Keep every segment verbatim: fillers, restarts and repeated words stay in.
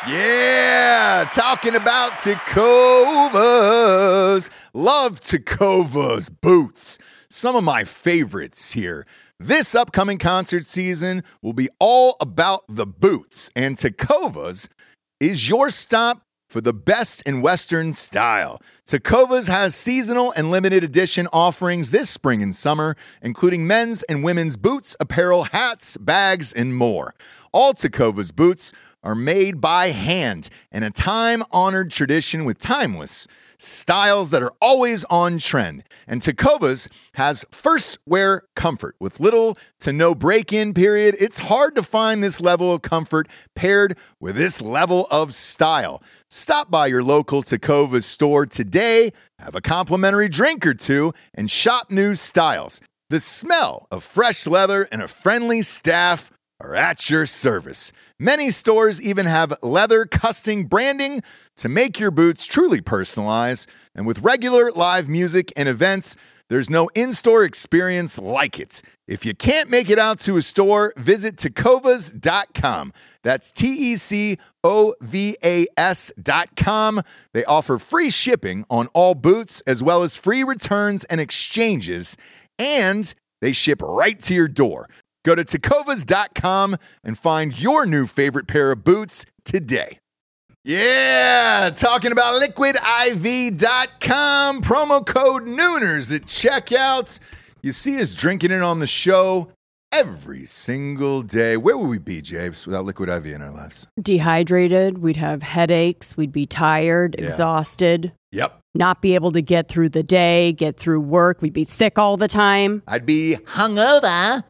Yeah, talking about Tecovas. Love Tecovas boots. Some of my favorites here. This upcoming concert season will be all about the boots, and Tecovas is your stop for the best in Western style. Tecovas has seasonal and limited edition offerings this spring and summer, including men's and women's boots, apparel, hats, bags, and more. All Tecovas boots are made by hand in a time-honored tradition with timeless styles that are always on trend. And Tecovas has first wear comfort with little to no break-in period. It's hard to find this level of comfort paired with this level of style. Stop by your local Tecovas store today, have a complimentary drink or two, and shop new styles. The smell of fresh leather and a friendly staff are at your service. Many stores even have leather custom branding to make your boots truly personalized. And with regular live music and events, there's no in-store experience like it. If you can't make it out to a store, visit tecovas dot com. That's T E C O V A S dot com. They offer free shipping on all boots, as well as free returns and exchanges, and they ship right to your door. Go to tecovas dot com and find your new favorite pair of boots today. Yeah, talking about liquid I V dot com, promo code Nooners at checkout. You see us drinking it on the show every single day. Where would we be, Jabes, without Liquid I V in our lives? Dehydrated. We'd have headaches. We'd be tired, Yeah. exhausted. Yep. Not be able to get through the day, get through work. We'd be sick all the time. I'd be hungover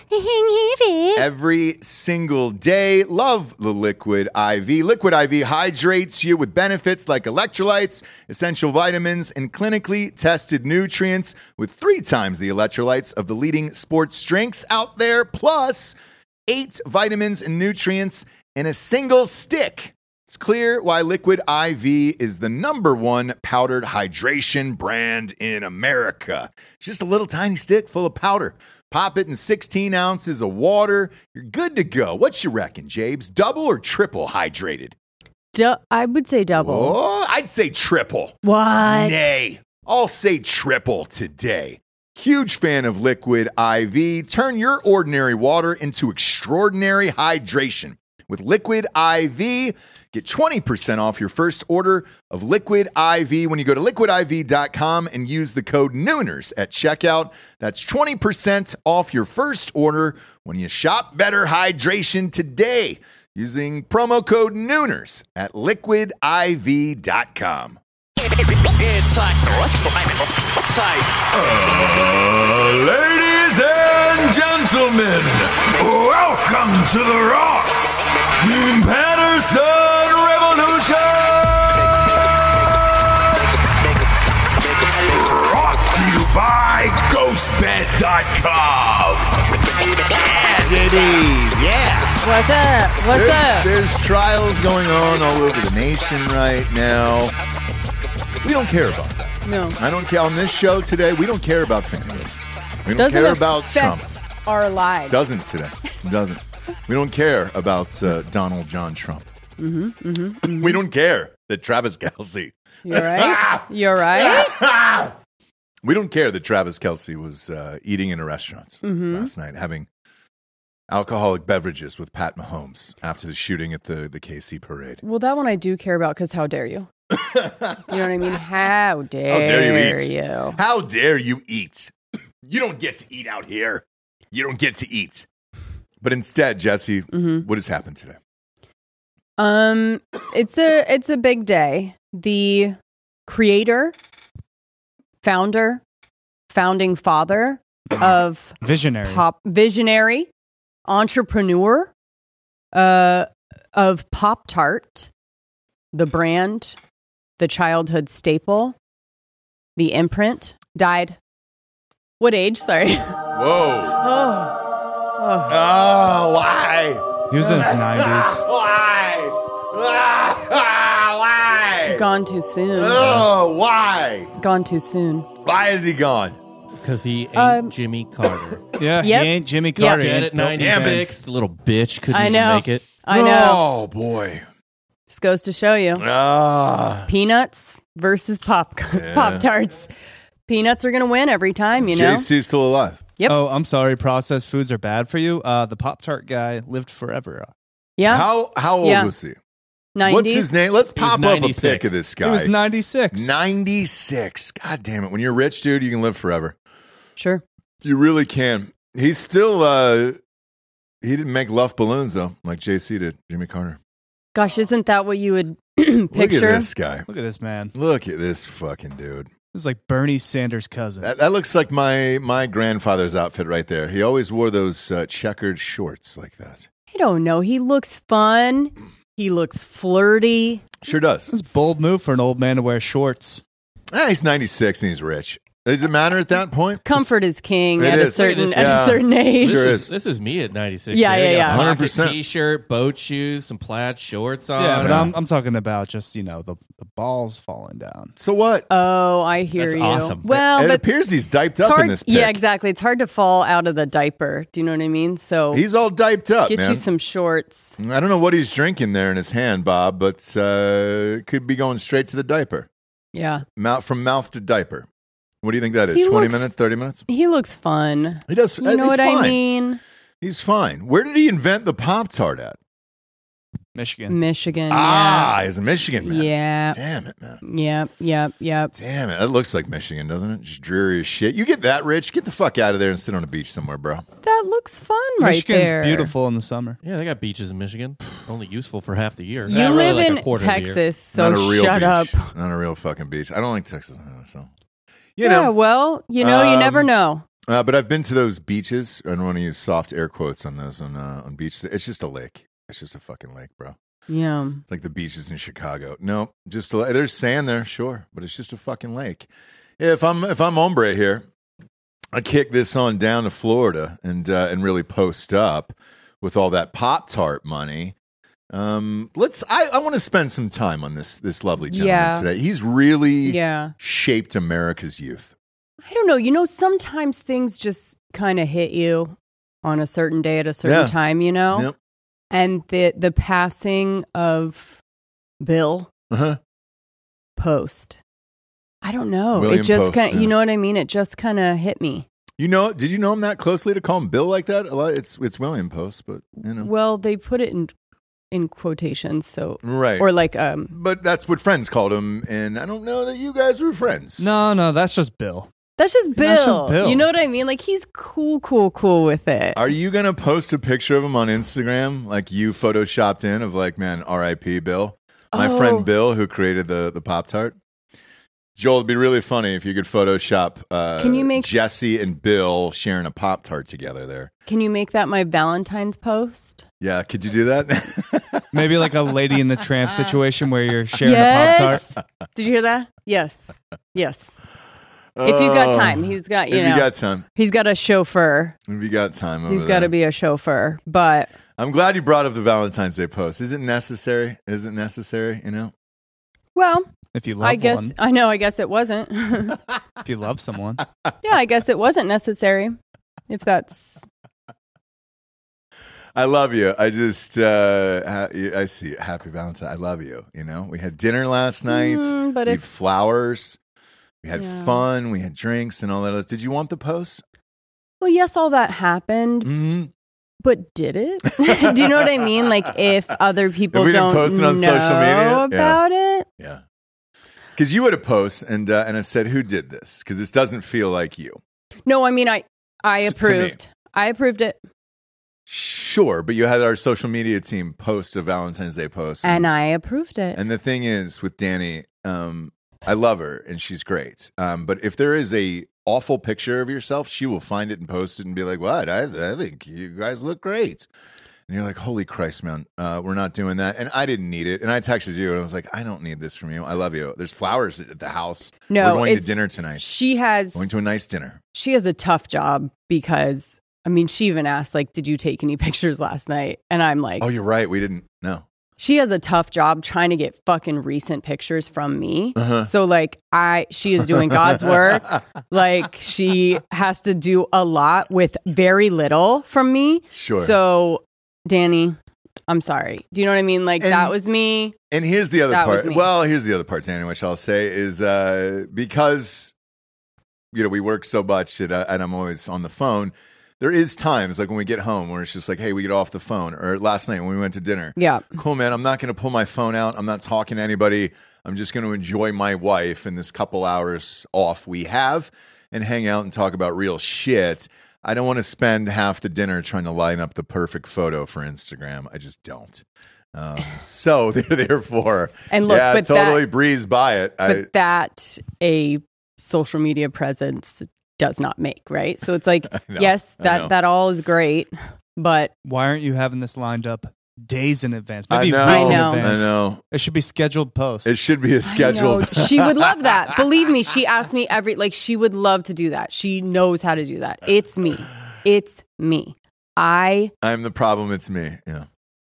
every single day. Love the Liquid I V. Liquid I V hydrates you with benefits like electrolytes, essential vitamins, and clinically tested nutrients with three times the electrolytes of the leading sports drinks out there, plus eight vitamins and nutrients in a single stick. It's clear why Liquid I V is the number one powdered hydration brand in America. It's just a little tiny stick full of powder. Pop it in sixteen ounces of water. You're good to go. What you reckon, Jabes? Double or triple hydrated? Du- I would say double. Oh, I'd say triple. What? Nay, I'll say triple today. Huge fan of Liquid I V. Turn your ordinary water into extraordinary hydration. With Liquid I V, get twenty percent off your first order of Liquid I V when you go to liquid I V dot com and use the code Nooners at checkout. That's twenty percent off your first order when you shop better hydration today using promo code Nooners at liquid I V dot com. It's like Uh, ladies and gentlemen, welcome to the Ross Patterson Revolution! Brought to you by ghost bed dot com. Yeah, it is. Yeah. What's up? What's there's, up? There's trials going on all over the nation right now. We don't care about that. No. I don't care. On this show today, we don't care about families. We don't Doesn't care about affect Trump. our lives. Doesn't today. Doesn't. We don't care about uh, Donald John Trump. Mm-hmm, mm-hmm, mm-hmm. We don't care that Travis Kelce. You're right. You're right. We don't care that Travis Kelce was uh, eating in a restaurant Mm-hmm. last night, having alcoholic beverages with Pat Mahomes after the shooting at the, the K C parade. Well, that one I do care about because how dare you? Do you know what I mean? How dare, How dare you eat? you? How dare you eat? You don't get to eat out here. You don't get to eat. But instead, Jesse, Mm-hmm. what has happened today? Um, it's a it's a big day. The creator, founder, founding father of Visionary. pop visionary, entrepreneur, uh, of Pop-Tart, the brand, the childhood staple, the imprint, died. What age? Sorry. Whoa. Oh. Oh. Oh, why? He was in his nineties. Why? Why? Gone too soon. Oh, why? Gone too soon. Why is he gone? Because he ain't Um, Jimmy Carter. Yeah, Yep. he ain't Jimmy Yep. Carter. He Dead ain't at Bill ninety-six. Simmons. The little bitch couldn't I even know. make it. I know. Oh, boy. Just goes to show you. Ah. Peanuts versus pop yeah. Pop Tarts. Peanuts are going to win every time, you know? J C's still alive. Yep. Oh, I'm sorry. Processed foods are bad for you. Uh, the Pop Tart guy lived forever. Yeah. How how old yeah. was he? ninety What's his name? Let's pop up a pic of this guy. He was ninety-six. ninety-six. God damn it. When you're rich, dude, you can live forever. Sure. You really can. He's still, uh, he didn't make Luff balloons, though, like J C did, Jimmy Carter. Gosh, isn't that what you would picture? Look at this guy. Look at this man. Look at this fucking dude. This is like Bernie Sanders' cousin. That, that looks like my, my grandfather's outfit right there. He always wore those uh, checkered shorts like that. I don't know. He looks fun. He looks flirty. Sure does. It's a bold move for an old man to wear shorts. Ah, he's ninety-six and he's rich. Does it matter at that point? Comfort is king it at is. a certain yeah. at a certain age. Sure this is. This is me at ninety-six. Yeah, man. yeah, I got yeah. a one hundred pocket percent. T-shirt, boat shoes, some plaid shorts on. Yeah, but Yeah. I'm I'm talking about just, you know, the, the balls falling down. So what? Oh, I hear That's you. awesome. Well, it but appears he's diped it's up hard, in this pic. yeah, exactly. It's hard to fall out of the diaper. Do you know what I mean? So He's all diped up, get man. you some shorts. I don't know what he's drinking there in his hand, Bob, but uh, it could be going straight to the diaper. Yeah. Mouth from mouth to diaper. What do you think that is? He twenty looks- minutes, thirty minutes? He looks fun. He does. You know he's what fine. I mean? He's fine. Where did he invent the Pop-Tart at? Michigan. Michigan. Ah, he's a Michigan man. Yeah. Damn it, man. Yep. Yep. Yep. Damn it. That looks like Michigan, doesn't it? Just dreary as shit. You get that rich, get the fuck out of there and sit on a beach somewhere, bro. That looks fun right Michigan's there. beautiful in the summer. Yeah, they got beaches in Michigan. Only useful for half the year. You Uh, really live like a in quarter of the year. Texas, so Not a real shut beach. up. Not a real fucking beach. I don't like Texas either, so. You Yeah, know. well, you know, you Um, never know. Uh, but I've been to those beaches. I don't want to use soft air quotes on those on uh, on beaches. It's just a lake. It's just a fucking lake, bro. Yeah. It's like the beaches in Chicago. No, just a, there's sand there, sure, but it's just a fucking lake. If I'm if I'm hombre here, I kick this on down to Florida and uh, and really post up with all that Pop-Tart money. Um, let's. I, I want to spend some time on this this lovely gentleman Yeah. today. He's really Yeah. shaped America's youth. I don't know. You know, sometimes things just kind of hit you on a certain day at a certain Yeah. time, you know? Yep. And the the passing of Bill Uh-huh. Post. I don't know. William it just Post, kind yeah. you know what I mean? It just kind of hit me. You know? Did you know him that closely to call him Bill like that? A lot. It's it's William Post, but you know. Well, they put it in in quotations, so Right. or like um But that's what friends called him, and I don't know that you guys were friends. No, no, that's just Bill. that's just Bill. That's just Bill. You know what I mean? Like he's cool, cool, cool with it. Are you gonna post a picture of him on Instagram, like you photoshopped in, of like, man, R I P Bill, my Oh. friend Bill who created the the Pop Tart? Joel, it'd be really funny if you could Photoshop uh, Can you make- Jesse and Bill sharing a Pop Tart together there. Can you make that my Valentine's post? Yeah, could you do that? Maybe like a Lady in the Tramp situation where you're sharing a yes. Pop-Tart. Did you hear that? Yes. Yes. If you got Oh, time, he's got you if know. you got time, he's got a chauffeur. if you got time, over He's got to there. be a chauffeur. But I'm glad you brought up the Valentine's Day post. Is it necessary? Is it necessary? You know. well, If you love I guess one. I know. I guess it wasn't. yeah, If you love someone. I guess it wasn't necessary. If that's I love you. I just, uh, ha- I see. Happy Valentine. I love you. You know, we had dinner last night. Mm, but we if- had flowers. We had Yeah. fun. We had drinks and all that. else. Did you want the post? well, yes, all that happened, Mm-hmm. but did it? Do you know what I mean? Like if other people If we didn't don't post it on know social media? Yeah. about it, Yeah. Because you had a post and uh, and I said, who did this? Because this doesn't feel like you. no. I mean, I I To- to me. approved. I approved it, Sure, but you had our social media team post a Valentine's Day post. and I approved it. And the thing is with Danny, um, I love her and she's great. Um, but if there is a awful picture of yourself, she will find it and post it and be like, "What? I, I think you guys look great." And you're like, "Holy Christ, man, uh, we're not doing that." And I didn't need it. And I texted you and I was like, "I don't need this from you. I love you. There's flowers at the house. No, we're going to it's- dinner tonight. She has Going to a nice dinner." she has a tough job because I mean, she even asked like, "Did you take any pictures last night?" And I'm like, Oh, you're right. We didn't. No. she has a tough job trying to get fucking recent pictures from me. Uh-huh. So like I she is doing God's work. Like she has to do a lot with very little from me. Sure. So Danny, I'm sorry. Do you know what I mean? Like And- that was me. And here's the other That was part. me. Well, here's the other part, Danny, which I'll say is uh, because you know we work so much and, uh, and I'm always on the phone. There is times like when we get home where it's just like, hey, we get off the phone. Or last night when we went to dinner. Yeah. Cool, man. I'm not going to pull my phone out. I'm not talking to anybody. I'm just going to enjoy my wife and this couple hours off we have and hang out and talk about real shit. I don't want to spend half the dinner trying to line up the perfect photo for Instagram. I just don't. Um, so therefore, And look, yeah, but totally that- breeze by it. But I, that a social media presence does not make, right? So it's like, know, yes, I know. that that all is great, but Why aren't you having this lined up days in advance? I Maybe know. weeks I in know. I advance. know. It should be scheduled post. It should be a I know. scheduled. She would love that. Believe me, she asked me every like she would love to do that. She knows how to do that. It's me. It's me. I I'm the problem. It's me. Yeah.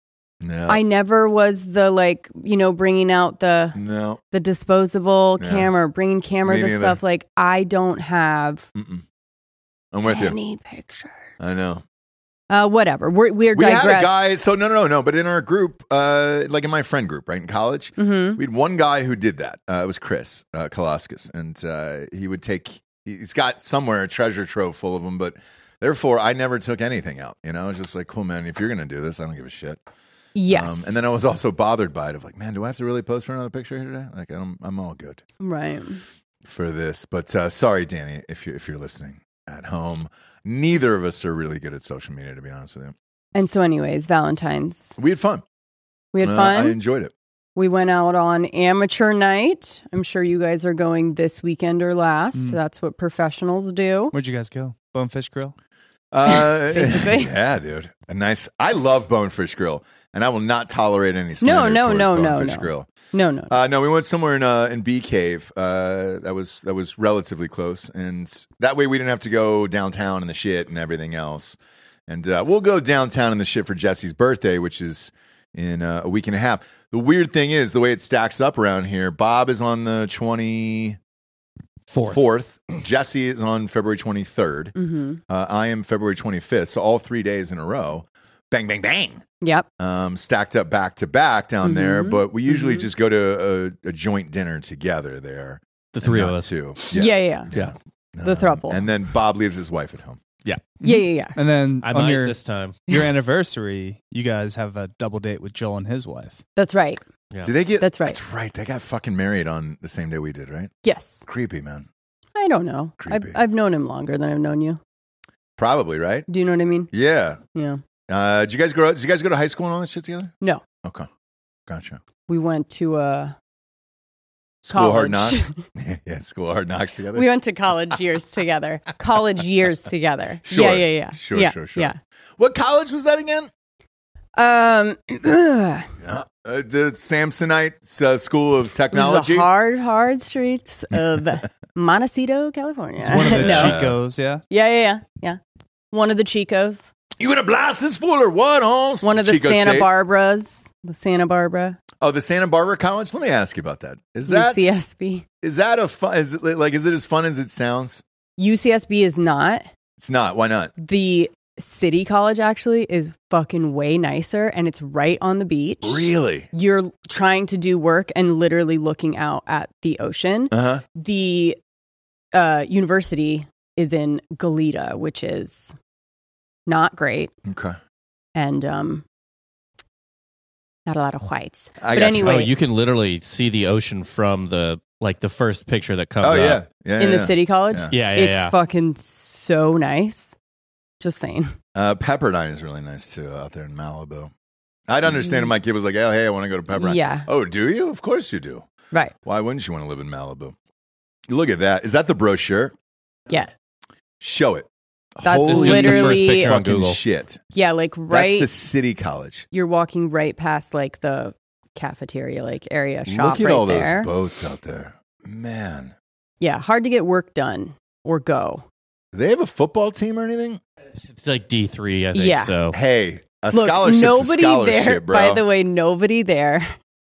No. I never was the like, you know, bringing out the no. the disposable Yeah. camera, bringing camera Me to neither. stuff. Like I don't have Mm-mm. I'm with you. any pictures. I know. Uh, whatever. We're we're We digress. had a guy. So no, no, no, no. But in our group, uh, like in my friend group, right in college, Mhm. we had one guy who did that. Uh, it was Chris uh, Kalaskis, and uh, he would take. He's got somewhere a treasure trove full of them, but therefore I never took anything out. You know, I was just like, cool, man. If you're gonna do this, I don't give a shit. Yes. Um, and then I was also bothered by it. Of like, man, do I have to really post for another picture here today? Like, I'm, I'm all good right. for this. But uh, sorry, Danny, if you if you're listening at home, neither of us are really good at social media, to be honest with you. And so, anyways, Valentine's. We had fun. We had Uh, fun. I enjoyed it. We went out on amateur night. I'm sure you guys are going this weekend or last. Mm. That's what professionals do. Where'd you guys go? Bonefish Grill? Uh, Basically. yeah, dude. A nice. I love Bonefish Grill, and I will not tolerate any No, slander no, towards no, no, Bonefish no. Grill. No, no. Uh, no, we went somewhere in uh, in Bee Cave. Uh, that was that was relatively close, and that way we didn't have to go downtown and the shit and everything else. And uh, we'll go downtown and the shit for Jesse's birthday, which is in uh, a week and a half. The weird thing is the way it stacks up around here. Bob is on the twenty Fourth. fourth. Jesse is on February twenty third. Mm-hmm. Uh, I am February twenty-fifth, so all three days in a row. Bang, bang, bang. Yep. Um, stacked up back to back down there, Mhm. but we usually Mhm. just go to a, a joint dinner together there. The three and of not us. two. Yeah, yeah, yeah. Yeah. The throuple. And then Bob leaves his wife at home. Yeah, yeah, yeah. And then I on might your, this time. your anniversary, you guys have a double date with Joel and his wife. That's right. Yeah. Did they get? That's right. That's right. They got fucking married on the same day we did, right? Yes. Creepy, man. I don't know. I've, Creepy. I've known him longer than I've known you. Probably, right? Do you know what I mean? Yeah. Yeah. Uh, did you guys grow? Did you guys go to high school and all that shit together? No. Okay. Gotcha. We went to uh, School Hard college. Knocks. Yeah, School Hard Knocks together. We went to college years together. College years together. Sure. Yeah, yeah, yeah. Sure, yeah, sure, sure. Yeah. What college was that again? Um, Yeah. Uh, the Samsonite uh, School of This is Technology. the hard, hard streets of Montecito, California. It's one of the no. Chicos, yeah? Yeah, yeah, yeah, yeah. One of the Chicos. You gonna blast this fool or what, Holmes? One of the Chico Santa State? Barbaras. The Santa Barbara. Oh, the Santa Barbara College. Let me ask you about that. Is that U C S B. is that a fun? Is it like is it as fun as it sounds? U C S B is not. It's not. Why not? The city college actually is fucking way nicer and it's right on the beach. Really? You're trying to do work and literally looking out at the ocean. Uh huh. The uh, university is in Goleta, which is not great. Okay. And um, not a lot of whites. I But got anyway- Oh, you can literally see the ocean from the like the first picture that comes Oh up. yeah. Yeah. In yeah. the city college, Yeah. Yeah, yeah, it's yeah. fucking so nice. Just saying. Uh, Pepperdine is really nice too out there in Malibu. I'd understand if my kid was like, "Oh, hey, I want to go to Pepperdine." Yeah. Oh, do you? Of course you do. Right. Why wouldn't you want to live in Malibu? Look at that. Is that the brochure? Yeah. Show it. That's Holy This is just the first literally- picture on fucking Google. shit. Yeah, like right. That's the city college. You're walking right past like the cafeteria, like area shop Look at right all there. those boats out there. Man. Yeah, hard to get work done or go. Do they have a football team or anything? It's like D three, I think Yeah. so. Hey, a Look, scholarship's nobody a scholarship, there. bro. By the way, nobody there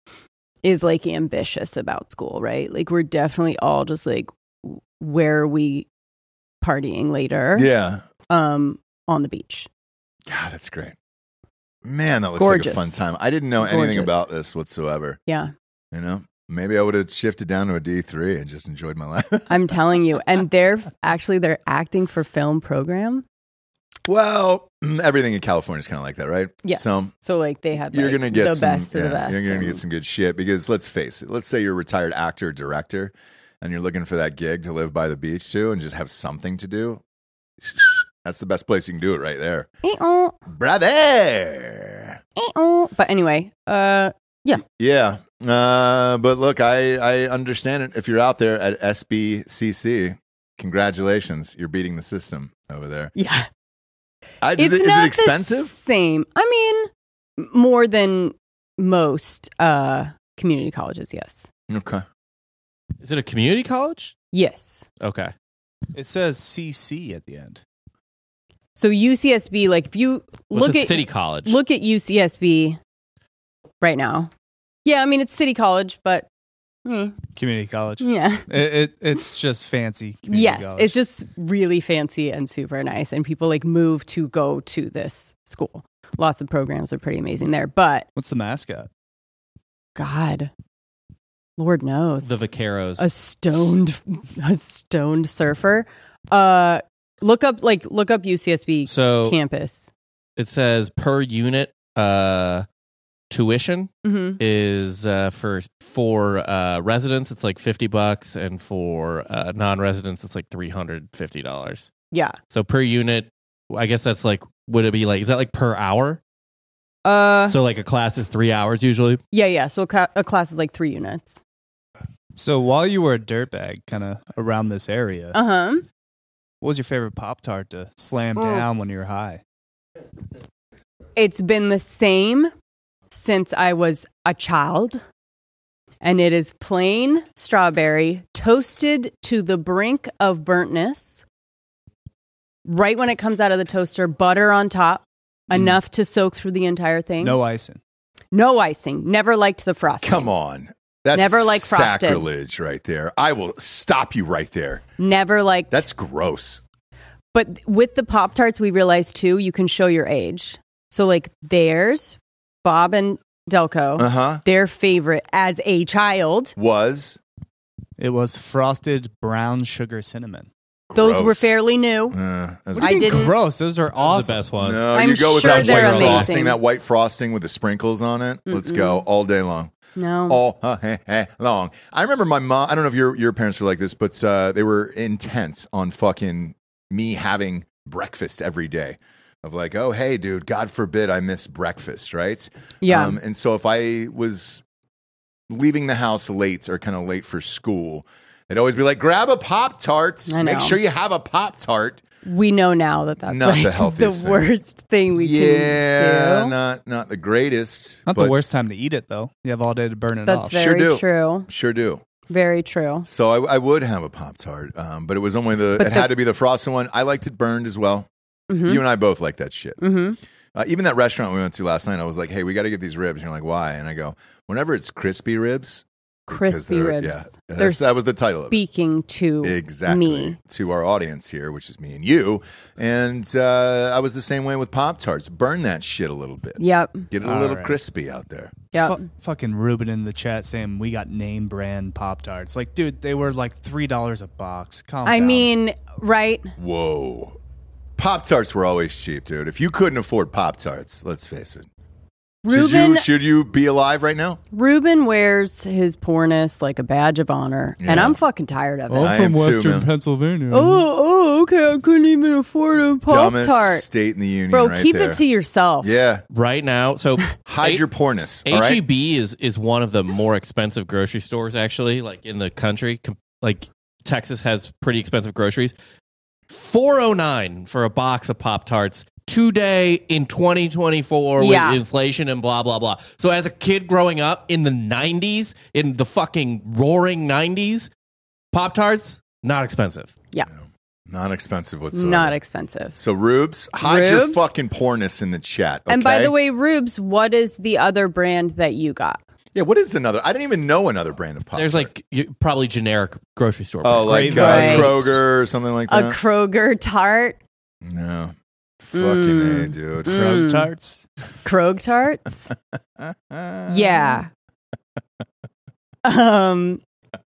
is like ambitious about school, right? Like we're definitely all just like, where are we partying later? yeah. Um, on the beach. God, that's great. Man, that looks Gorgeous. like a fun time. I didn't know anything Gorgeous. about this whatsoever. Yeah. You know, maybe I would have shifted down to a D three and just enjoyed my life. I'm telling you. And they're actually, they're acting for film program. Well, everything in California is kind of like that, right? Yes. So So like they have you're like, gonna get the some, best of yeah, the best. You're gonna and- get some good shit because let's face it. Let's say you're a retired actor or director, and you're looking for that gig to live by the beach too, and just have something to do. That's the best place you can do it, right there, Eh-oh, brother. eh-oh. But anyway, uh, Yeah, uh, but look, I I understand it. If you're out there at S B C C, congratulations, you're beating the system over there. yeah. I, is It's it, is not it expensive? the same. I mean, more than most uh, community colleges, yes. Okay. Is it a community college? Yes. Okay. It says C C at the end. So U C S B, like if you Well, look it's a at city college. look at U C S B right now. Yeah, I mean it's city college, but eh, Community college. yeah. It, it It's just fancy. community Yes, college. it's just really fancy and super nice, and people like move to go to this school. Lots of programs are pretty amazing there, but What's the mascot? God, Lord knows, the Vaqueros. a stoned, a stoned surfer. Uh, look up like look up U C S B so campus. it says per unit uh, tuition hmm is uh, for for uh, residents it's like fifty bucks, and for uh, non-residents it's like three hundred fifty dollars. Yeah. So per unit, I guess that's like, would it be like, is that like per hour? Uh, So like a class is three hours usually. yeah, yeah. So a, ca- a class is like three units. So while you were a dirtbag kind of around this area, Uh huh. what was your favorite Pop-Tart to slam Mm. down when you were high? It's been the same since I was a child. And it is plain strawberry toasted to the brink of burntness. Right when it comes out of the toaster, butter on top, Mm. enough to soak through the entire thing. No icing. No icing. Never liked the frosting. Come on. That's Never like frosted. sacrilege right there. I will stop you right there. Never liked. That's gross. But with the Pop-Tarts, we realized too, you can show your age. So like theirs, Bob and Delco, Uh huh. their favorite as a child. Was It was frosted brown sugar cinnamon. Those were gross. fairly new. Uh, that's- What do you I mean didn't- gross? Those are Those are awesome. the best ones. no, I'm you go with sure that they're white amazing. frosting, that white frosting with the sprinkles on it. Let's go all day long. No. All uh, heh, heh, long. I remember my mom. I don't know if your your parents were like this, but uh, they were intense on fucking me having breakfast every day. Of like, oh hey, dude, God forbid I miss breakfast, right? Yeah. Um, and so if I was leaving the house late or kind of late for school, they'd always be like, grab a Pop-Tart. I Make know. sure you have a Pop-Tart. We know now that that's Not like the the, healthiest thing. worst thing we Yeah, can do. not not the greatest. Not but the worst time to eat it, though. You have all day to burn it That's off. Sure very do. true. Sure do. Very true. So I, I would have a Pop-Tart, um, but it was only the, But it the- had to be the frosted one. I liked it burned as well. hmm You and I both like that shit. hmm Uh, even that restaurant we went to last night, I was like, hey, we got to get these ribs. And you're like, why? And I go, whenever it's crispy ribs. because Crispy they're- ribs. Yeah, They're that's- that was the title of it. Speaking to Exactly. me. To our audience here, which is me and you. And uh, I was the same way with Pop-Tarts. Burn that shit a little bit. Yep. Get it a All little right. crispy out there. Yep. Fu- fucking Ruben in the chat saying we got name brand Pop Tarts. Like, dude, they were like three dollars a box. Calm I down. mean, right? Whoa. Pop-Tarts were always cheap, dude. If you couldn't afford Pop-Tarts, let's face it. Should Ruben you, should you be alive right now? Ruben wears his poorness like a badge of honor, and Yeah. I'm fucking tired of it. I am too, man. Pennsylvania. Oh, oh, okay. I couldn't even afford a Pop Dumbest Tart. state in the union, Bro, right keep there. it to yourself. Yeah. Right now, so Hide A- your poorness. all right? H E B is is one of the more expensive grocery stores actually, like in the country. Com- Like Texas has pretty expensive groceries. four oh nine for a box of Pop Tarts today in twenty twenty-four Yeah. with inflation and blah blah blah. So as a kid growing up in the nineties, in the fucking roaring nineties, Pop Tarts not expensive. Yeah. Not expensive whatsoever. Not expensive. So, Rubes, hide your Rubes? fucking poorness in the chat. And by okay? the way, Rubes, what is the other brand that you got? yeah, what is another? I didn't even know another brand of Pop-Tart. There's like you, probably generic grocery store. oh, brands. like Great uh, Right. Kroger or something like A that. Kroger tart? no. Fucking A, dude. Frog tarts. Krog tarts. Yeah. Um.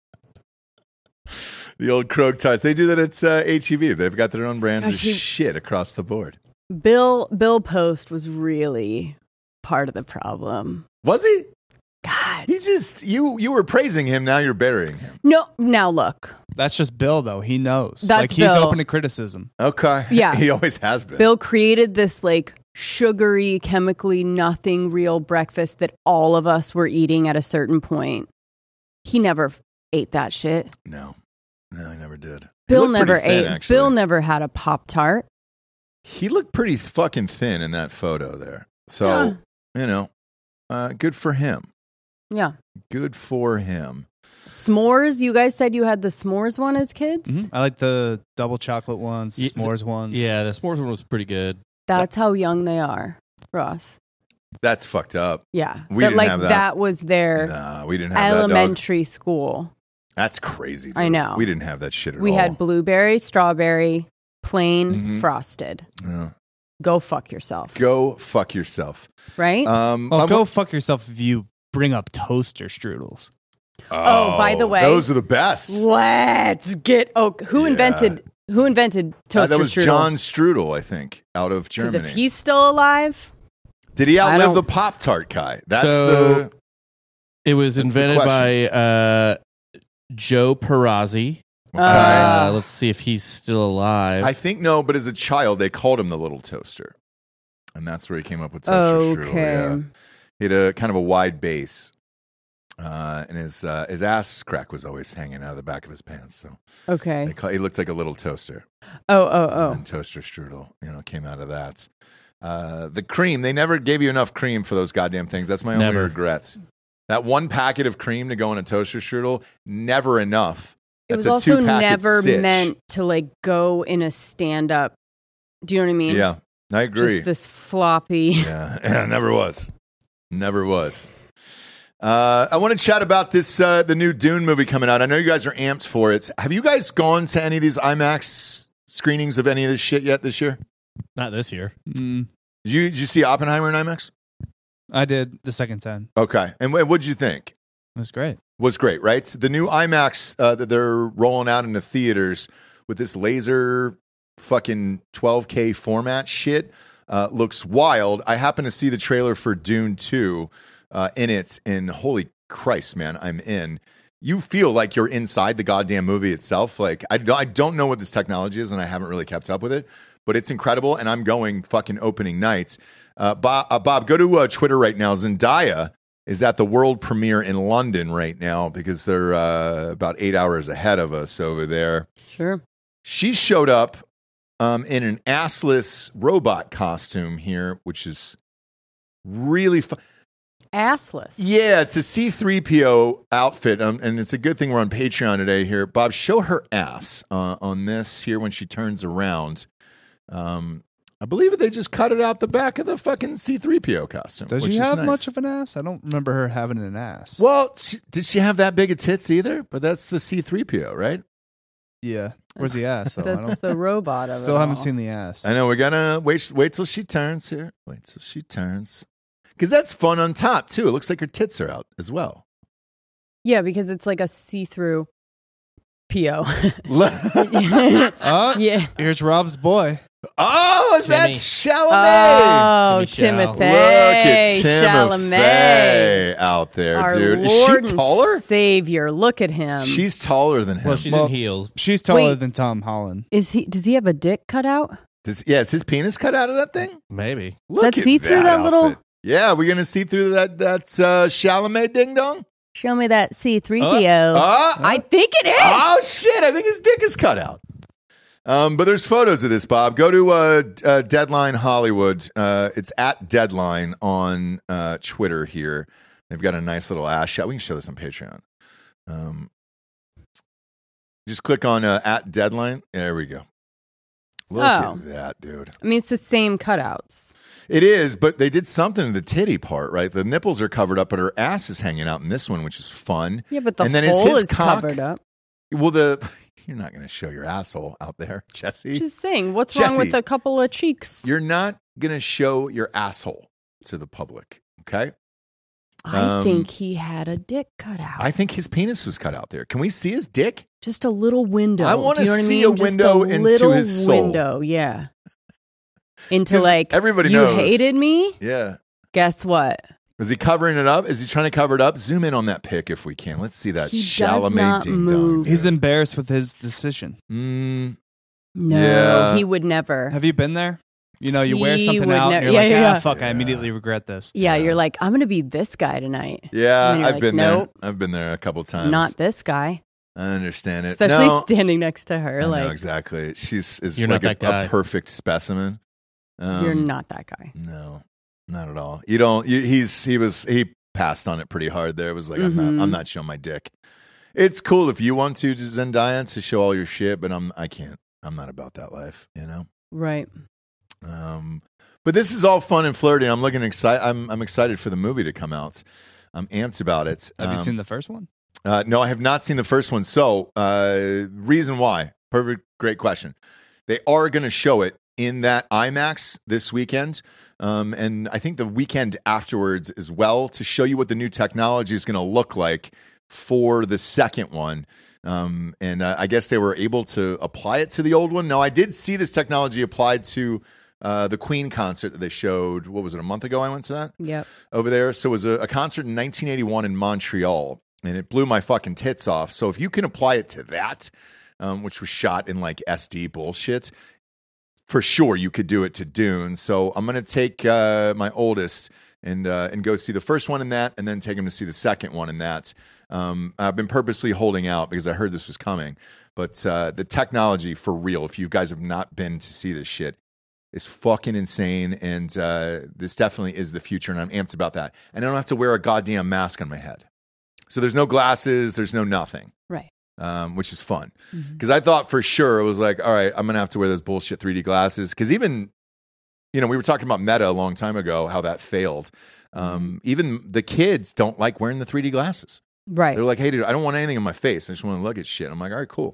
The old Krog tarts. They do that at uh, H E B. They've got their own brands Gosh, of he- shit across the board. Bill Bill Post was really part of the problem. Was he? God. He just you you were praising him. Now you're burying him. No. Now look. That's just Bill, though. He knows. That's like he's Bill. open to criticism. Okay. Yeah. He always has been. Bill created this like sugary, chemically nothing real breakfast that all of us were eating at a certain point. He never f- ate that shit. No. No, I never did. He Bill looked never pretty thin, ate. actually. Bill never had a Pop Tart. He looked pretty fucking thin in that photo there. So, Yeah. you know, uh, good for him. Yeah. Good for him. S'mores. You guys said you had the s'mores one as kids. Mhm. I like the double chocolate ones, the Ye- s'mores ones. Yeah, the s'mores one was pretty good. That's how young they are, Ross. That's fucked up. Yeah. We That, didn't like have that. was their Nah, we didn't have elementary school. that, dog. That's crazy, dude. I know. We didn't have that shit at We all. had blueberry, strawberry, plain, Mhm. frosted. Yeah. Go fuck yourself. Go fuck yourself. Right? Um, Well, I go wa- fuck yourself if you bring up toaster strudels. Oh, by the way- those are the best. Let's get oh who Yeah. invented who invented Uh, toaster that was strudel? John Strudel, I think, out of Because Germany. if he's still alive, Did he I outlive don't- the Pop Tart guy? That's So- the. It was That's the invented by question. uh, Joe Perazzi. Uh, Uh, let's see if he's still alive. I think no, but as a child, they called him the Little Toaster, and that's where he came up with toaster strudel. okay. Yeah. He had a kind of a wide base, uh, and his uh, his ass crack was always hanging out of the back of his pants. So they Okay. call, he looked like a little toaster. Oh, oh, And toaster strudel, you know, came out of that. Uh, the cream, they never gave you enough cream for those goddamn things. That's my only Never. regrets. That one packet of cream to go in a toaster strudel, never enough. It That's was a also two-packet never sitch. meant to like go in a stand up. Do you know what I mean? Yeah, I agree. Just this floppy. Yeah, yeah, never was. Never was. Uh, I want to chat about this, uh, the new Dune movie coming out. I know you guys are amped for it. Have you guys gone to any of these IMAX screenings of any of this shit yet this year? Not this year. Mm, Did you, did you see Oppenheimer in IMAX? I did the second ten. Okay. And what did you think? It was great. Was great, right? The new IMAX uh, that they're rolling out in the theaters with this laser fucking twelve K format shit uh, looks wild. I happened to see the trailer for Dune two uh, in it, and holy Christ, man, I'm in. You feel like you're inside the goddamn movie itself. Like, I don't, I don't know what this technology is, and I haven't really kept up with it, but it's incredible, and I'm going fucking opening nights. Uh, Bob, uh, Bob, go to uh, Twitter right now. Zendaya is at the world premiere in London right now because they're uh, about eight hours ahead of us over there. Sure. She showed up um, in an assless robot costume here, which is really fun. Assless. Yeah, it's a C three P O outfit, um, and it's a good thing we're on Patreon today here. Bob, show her ass uh, on this here when she turns around. Um, I believe they just cut it out the back of the fucking C three P O costume. Does which she is have nice. much of an ass? I don't remember her having an ass. Well, she, did she have that big of tits either? But that's the C three P O, right? Yeah. Where's the ass, though? I That's don't, the robot of it. still haven't all. seen the ass. I know. We're gonna wait. Wait till she turns here. Wait till she turns, because that's fun on top too. It looks like her tits are out as well. Yeah, because it's like a see-through P O. Oh, Yeah. here's Rob's boy. Oh, is that Timmy. Oh, Timmy Chalamet. Look at Timothy Timothy Chalamet. out there, Our dude. Lord Is she and taller? Savior. Look at him. She's taller than him. Well, she's Well- in heels. She's taller Wait. than Tom Holland. Is he? Does he have a dick cut out? Does, yeah, is his penis cut out of that thing? Maybe. Look that at see through that little- outfit. Yeah, we're gonna see through that. That uh, Chalamet ding dong. Show me that C three P O. Uh, I think it is. Oh shit! I think his dick is cut out. Um, but there's photos of this, Bob. Go to uh, uh, Deadline Hollywood. Uh, it's at Deadline on uh, Twitter here. They've got a nice little ass shot. We can show this on Patreon. Um, just click on uh, at Deadline. There we go. Look Oh. at that, dude. I mean, it's the same cutouts. It is, but they did something to the titty part, right? The nipples are covered up, but her ass is hanging out in this one, which is fun. Yeah, but the And then is hole his is cock- covered up. Well, the You're not going to show your asshole out there, Jesse. Just saying, what's wrong with Jesse. a couple of cheeks? You're not going to show your asshole to the public, okay? I Um, think he had a dick cut out. I think his penis was cut out there. Can we see his dick? Just a little window. I wanna Do you know what I see mean? a Just window a into little his soul. window, yeah. Into 'Cause like, everybody you knows. hated me? Yeah. Guess what? Is he covering it up? Is he trying to cover it up? Zoom in on that pic if we can. Let's see that He does Chalamet not ding move. dong. He's embarrassed with his decision. Mm, No, Yeah. he would never. Have you been there? You know, you wear He something would out ne- and you're yeah, like, yeah, ah, yeah. fuck, I Yeah. immediately regret this. Yeah, you're like, I'm going to be this guy tonight. yeah, And you're I've like, been nope. there. I've been there a couple times. Not this guy. I understand it. Especially no, standing next to her. I like, know exactly. She's is You're like not a, that guy. a perfect specimen. Um, you're not that guy. No, not at all. You don't. You, he's he was he passed on it pretty hard. There it was like I'm Mhm. not I'm not showing my dick. It's cool if you want to, Zendaya, to show all your shit, but I'm I can't. I'm not about that life. You know. Right. Um, but this is all fun and flirty. I'm looking excited. I'm I'm excited for the movie to come out. I'm amped about it. Have you Um, seen the first one? Uh, no, I have not seen the first one. So, uh, reason why? Perfect, great question. They are going to show it in that IMAX this weekend, um, and I think the weekend afterwards as well, to show you what the new technology is going to look like for the second one. Um, and uh, I guess they were able to apply it to the old one. Now, I did see this technology applied to uh, the Queen concert that they showed. What was it? A month ago, I went to that Yep. over there. So it was a, a concert in nineteen eighty-one in Montreal, and it blew my fucking tits off. So if you can apply it to that, um, which was shot in like S D bullshit, for sure you could do it to Dune. So I'm gonna take uh, my oldest and uh, and go see the first one in that, and then take him to see the second one in that. Um, I've been purposely holding out because I heard this was coming, but uh, the technology for real. If you guys have not been to see this shit, is fucking insane, and uh, this definitely is the future, and I'm amped about that. And I don't have to wear a goddamn mask on my head. So there's no glasses, there's no nothing, Right. um, which is fun. Mhm. Because I thought for sure, it was like, all right, I'm going to have to wear those bullshit three D glasses. Because even, you know, we were talking about Meta a long time ago, how that failed. Um, even the kids don't like wearing the three D glasses. Right. They're like, hey, dude, I don't want anything in my face. I just want to look at shit. I'm like, all right, cool.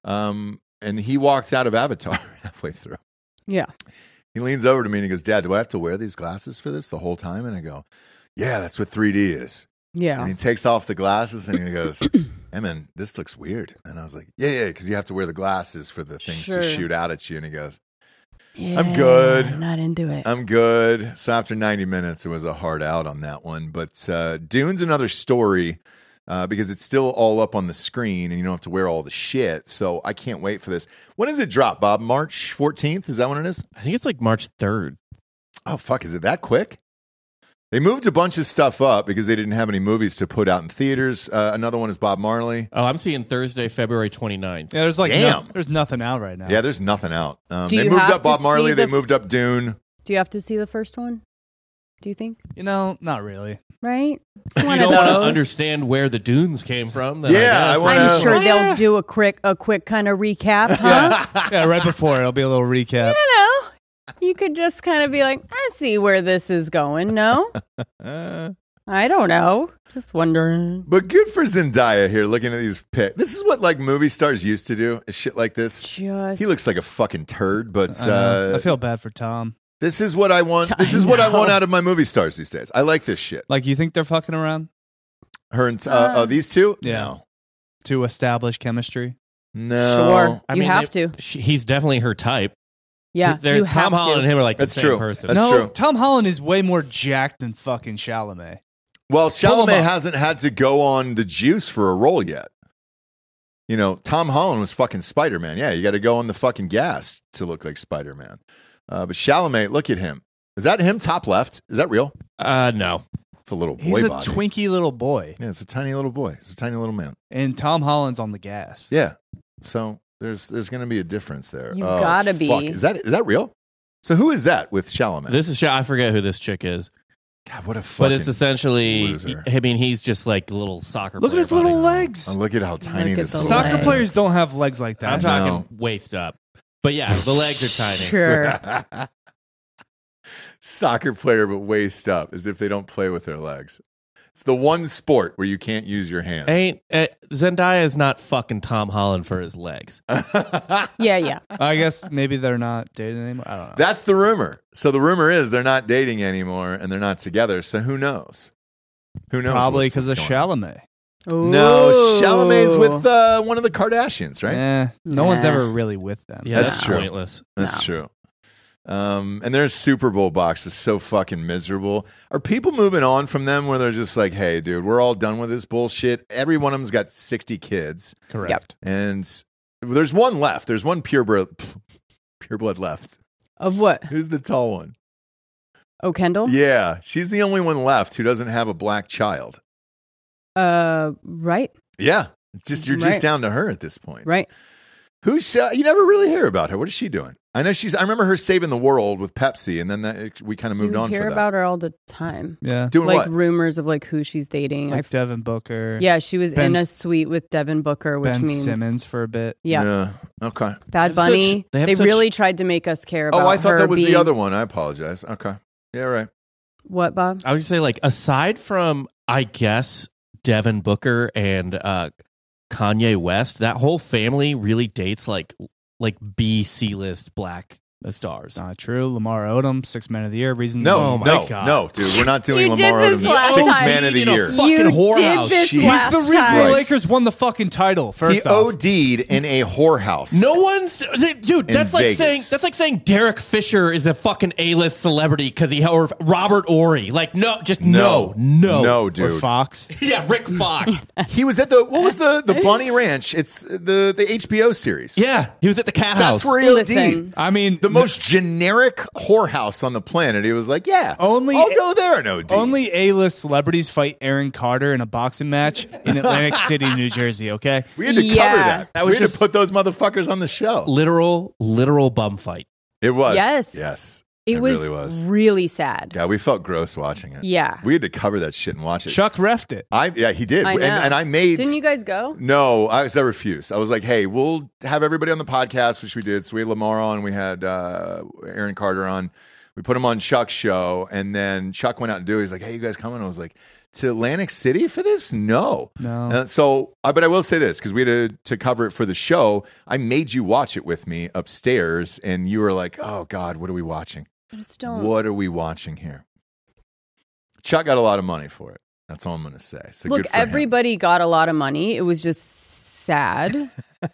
Um, and he walked out of Avatar halfway through. Yeah. He leans over to me and he goes, Dad, do I have to wear these glasses for this the whole time? And I go, yeah, that's what three D is. Yeah. And he takes off the glasses and he goes, hey, man, this looks weird. And I was like, yeah, yeah, because you have to wear the glasses for the things Sure. to shoot out at you. And he goes, Yeah, I'm good. Not into it. I'm good. So after ninety minutes, it was a hard out on that one. But uh, Dune's another story uh, because it's still all up on the screen and you don't have to wear all the shit. So I can't wait for this. When does it drop, Bob? March fourteenth? Is that when it is? I think it's like March third. Oh, fuck. Is it that quick? They moved a bunch of stuff up because they didn't have any movies to put out in theaters. Uh, another one is Bob Marley. Oh, I'm seeing Thursday, February twenty-ninth. Yeah, there's like Damn. no- there's nothing out right now. Yeah, there's nothing out. Um, Do they you moved have up Bob to Marley. see They the- moved up Dune. Do you have to see the first one? Do you think? You know, not really. Right? It's If you one don't of want to those. understand where the dunes came from, then Yeah, I I guess. wanna- I'm sure Oh, they'll do a quick, a quick kind of recap, huh? Yeah, right before it'll be a little recap. You know, you could just kind of be like, I see where this is going. No, Uh, I don't know. Just wondering. but good for Zendaya here looking at these pics. This is what like movie stars used to do. Is shit like this. Just He looks like a fucking turd, but I, know. uh, I feel bad for Tom. this is what I want. I This is what I know. want out of my movie stars these days. I like this shit. Like, you think they're fucking around Her and uh, oh, these two? Yeah. No. to establish chemistry? No. Sure. I You mean, have they- to. she- he's definitely her type. Yeah, They're- you Tom have Holland to. and him are like That's the same true. person. That's no, true. Tom Holland is way more jacked than fucking Chalamet. Well, Pull 'em Chalamet up. hasn't had to go on the juice for a role yet. You know, Tom Holland was fucking Spider-Man. Yeah, you got to go on the fucking gas to look like Spider-Man. Uh, but Chalamet, look at him. Is that him top left? Is that real? Uh, no. It's a little boy He's a body. twinky little boy, Yeah, it's a tiny little boy. It's a tiny little man. and Tom Holland's on the gas. Yeah. So there's there's going to be a difference there. You've Oh, gotta be. fuck. Is that is that real? So who is that with Chalamet? This is, I forget who this chick is. God, what a fucking But it's essentially, loser. I mean, he's just like a little soccer Look at player his little body. legs. Oh, look at how tiny at this the little Soccer legs. players don't have legs like that. I'm talking No. waist up. But yeah, the legs are tiny. Sure. Soccer player, but waist up, as if they don't play with their legs. It's the one sport where you can't use your hands. Ain't uh, Zendaya is not fucking Tom Holland for his legs. Yeah, yeah. I guess maybe they're not dating anymore. I don't know. That's the rumor. So the rumor is they're not dating anymore and they're not together. So who knows? Who knows? Probably what's- because of what's going on. Chalamet. No, Ooh. Chalamet's with uh, one of the Kardashians, right? Eh, no one's Nah. ever really with them. Yeah, That's that's, true. pointless. That's No. true. Um, and their Super Bowl box was so fucking miserable. Are people moving on from them where they're just like, hey, dude, we're all done with this bullshit? Every one of them's got sixty kids. Correct. Yep. And there's one left. There's one pureblood, pureblood left. Of what? Who's the tall one? Oh, Kendall? Yeah, she's the only one left who doesn't have a black child. Uh, right, Yeah, it's just you're just Right. down to her at this point. right. Who's uh, you never really hear about her? What is she doing? I know she's. I remember her saving the world with Pepsi, and then that, we kind of moved you on. hear for that. about her all the time. Yeah. Doing like what? rumors of like who she's dating. Like I, Devin Booker. yeah, she was Ben in a S- suite with Devin Booker, which Ben means Simmons for a bit. yeah, Okay. Bad They have Bunny. such- they they have such- really tried to make us care about. Oh, I thought her that was being, the other one. I apologize. Okay. Yeah. Right. What, Bob? I would say, like, aside from, I guess, Devin Booker and uh, Kanye West, that whole family really dates like like B C list black stars. Not true. Lamar Odom, Six Man of the Year. Reason. No. Oh my no. God. No, dude. We're not doing You did Lamar this Odom, the last sixth time. man of the In a year. fucking you whorehouse. did this He's last The reason time. the Christ. Lakers won the fucking title. First He off. OD'd in a whorehouse. No one's dude. That's like Vegas. saying that's like saying Derek Fisher is a fucking A list celebrity because he or Robert Ory. Like no, just no, no, no, Or dude. Fox. Yeah, Rick Fox. He was at the what was the the Bunny Ranch? It's the the H B O series. Yeah, he was at the cat house. That's where he OD'd. Listen, I mean, The most generic whorehouse on the planet. He was like, yeah, Only- I'll go there and O D. only A-list celebrities fight Aaron Carter in a boxing match in Atlantic City, New Jersey. Okay. We had to Yeah. cover that. That was we had just- to put those motherfuckers on the show. literal, literal bum fight. It was. Yes. Yes. it, It was, really was. really sad. Yeah, we felt gross watching it. Yeah. We had to cover that shit and watch it. Chuck refed it. I yeah, he did. I And, know. and I made Didn't you guys go? No, I was I refused. I was like, hey, we'll have everybody on the podcast, which we did. So we had Lamar on, we had uh, Aaron Carter on. We put him on Chuck's show, and then Chuck went out and do it. He's like, hey, you guys coming? I was like, to Atlantic City for this? No. No. Uh, so, uh, but I will say this, because we had to, to cover it for the show. I made you watch it with me upstairs, and you were like, oh, God, what are we watching? I just don't. What are we watching here? Chuck got a lot of money for it. That's all I'm going to say. So Look, good for him. everybody got a lot of money. It was just sad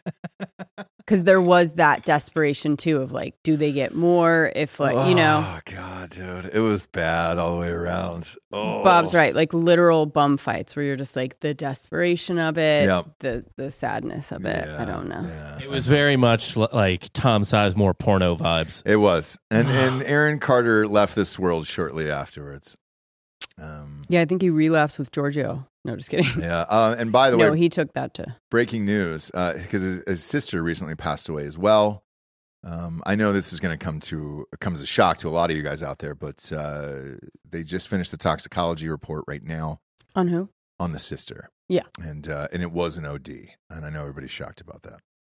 because there was that desperation too of like, do they get more? If like you know, Oh God, dude, it was bad all the way around. Oh, Bob's right, like literal bum fights where you're just like the desperation of it, Yep. the the sadness of it. I Yeah, don't know. yeah. It was very much l- like Tom Sizemore porno vibes. It was, and and Aaron Carter left this world shortly afterwards. Um, Yeah, I think he relapsed with Giorgio. No, just kidding. yeah, uh, and by the no, way, he took that to. breaking news because his, his sister recently passed away as well. Um, I know this is going to come to come as a shock to a lot of you guys out there, but uh, they just finished the toxicology report right now On who? on the sister. Yeah. and uh, and it was an O D, and I know everybody's shocked about that.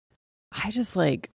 I just like,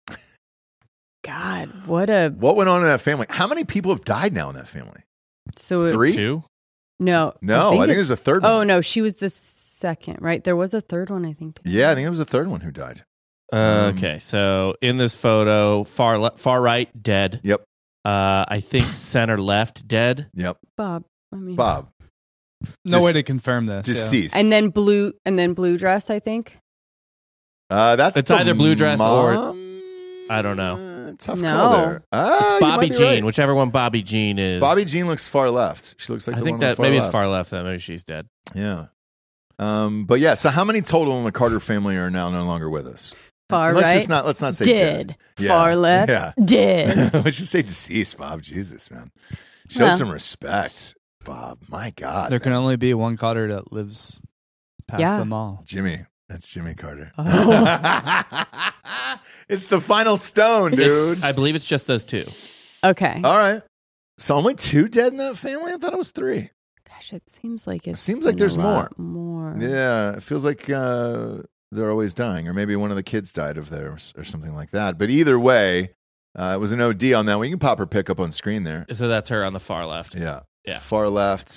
God, what a What went on in that family? How many people have died now in that family? so it- Three? Two. No, No, I think, it- there's a third Oh one. no, she was the second, right? There was a third one, I think. too. Yeah, I think it was the third one who died. Uh, Um, okay, so in this photo, far le- far right dead. Yep. Uh, I think center left dead. Yep. Bob. I mean, Bob, No Dis- way to confirm this. yeah. deceased. and then blue, and then blue dress. I think. uh, that's It's the either blue dress or- mom? I don't know. Uh, Tough No. call there. Ah, you Bobby might be Jean, right. whichever one Bobby Jean is. Bobby Jean looks far left. She looks like I the think one on the that far maybe left. it's far left. Then maybe she's dead. Yeah. Um, but yeah, so how many total in the Carter family are now no longer with us? Far And let's right. just not let's not say Dead. dead. Yeah. Far left. Yeah. Dead. Let's just say deceased, Bob. Jesus, man. Show Well. some respect, Bob. My God. There can only be one Carter that lives past Yeah. them all. Jimmy. That's Jimmy Carter. Oh. It's the final stone, dude. It's- I believe it's just those two. Okay. All right. So only two dead in that family? I thought it was three. Gosh, it seems like it's. Seems like been there's a lot more. Yeah, it feels like uh, they're always dying, or maybe one of the kids died of theirs or something like that. But either way, uh, it was an O D on that one. You can pop her pick up on screen there. So that's her on the far left. Yeah. Yeah. Far left.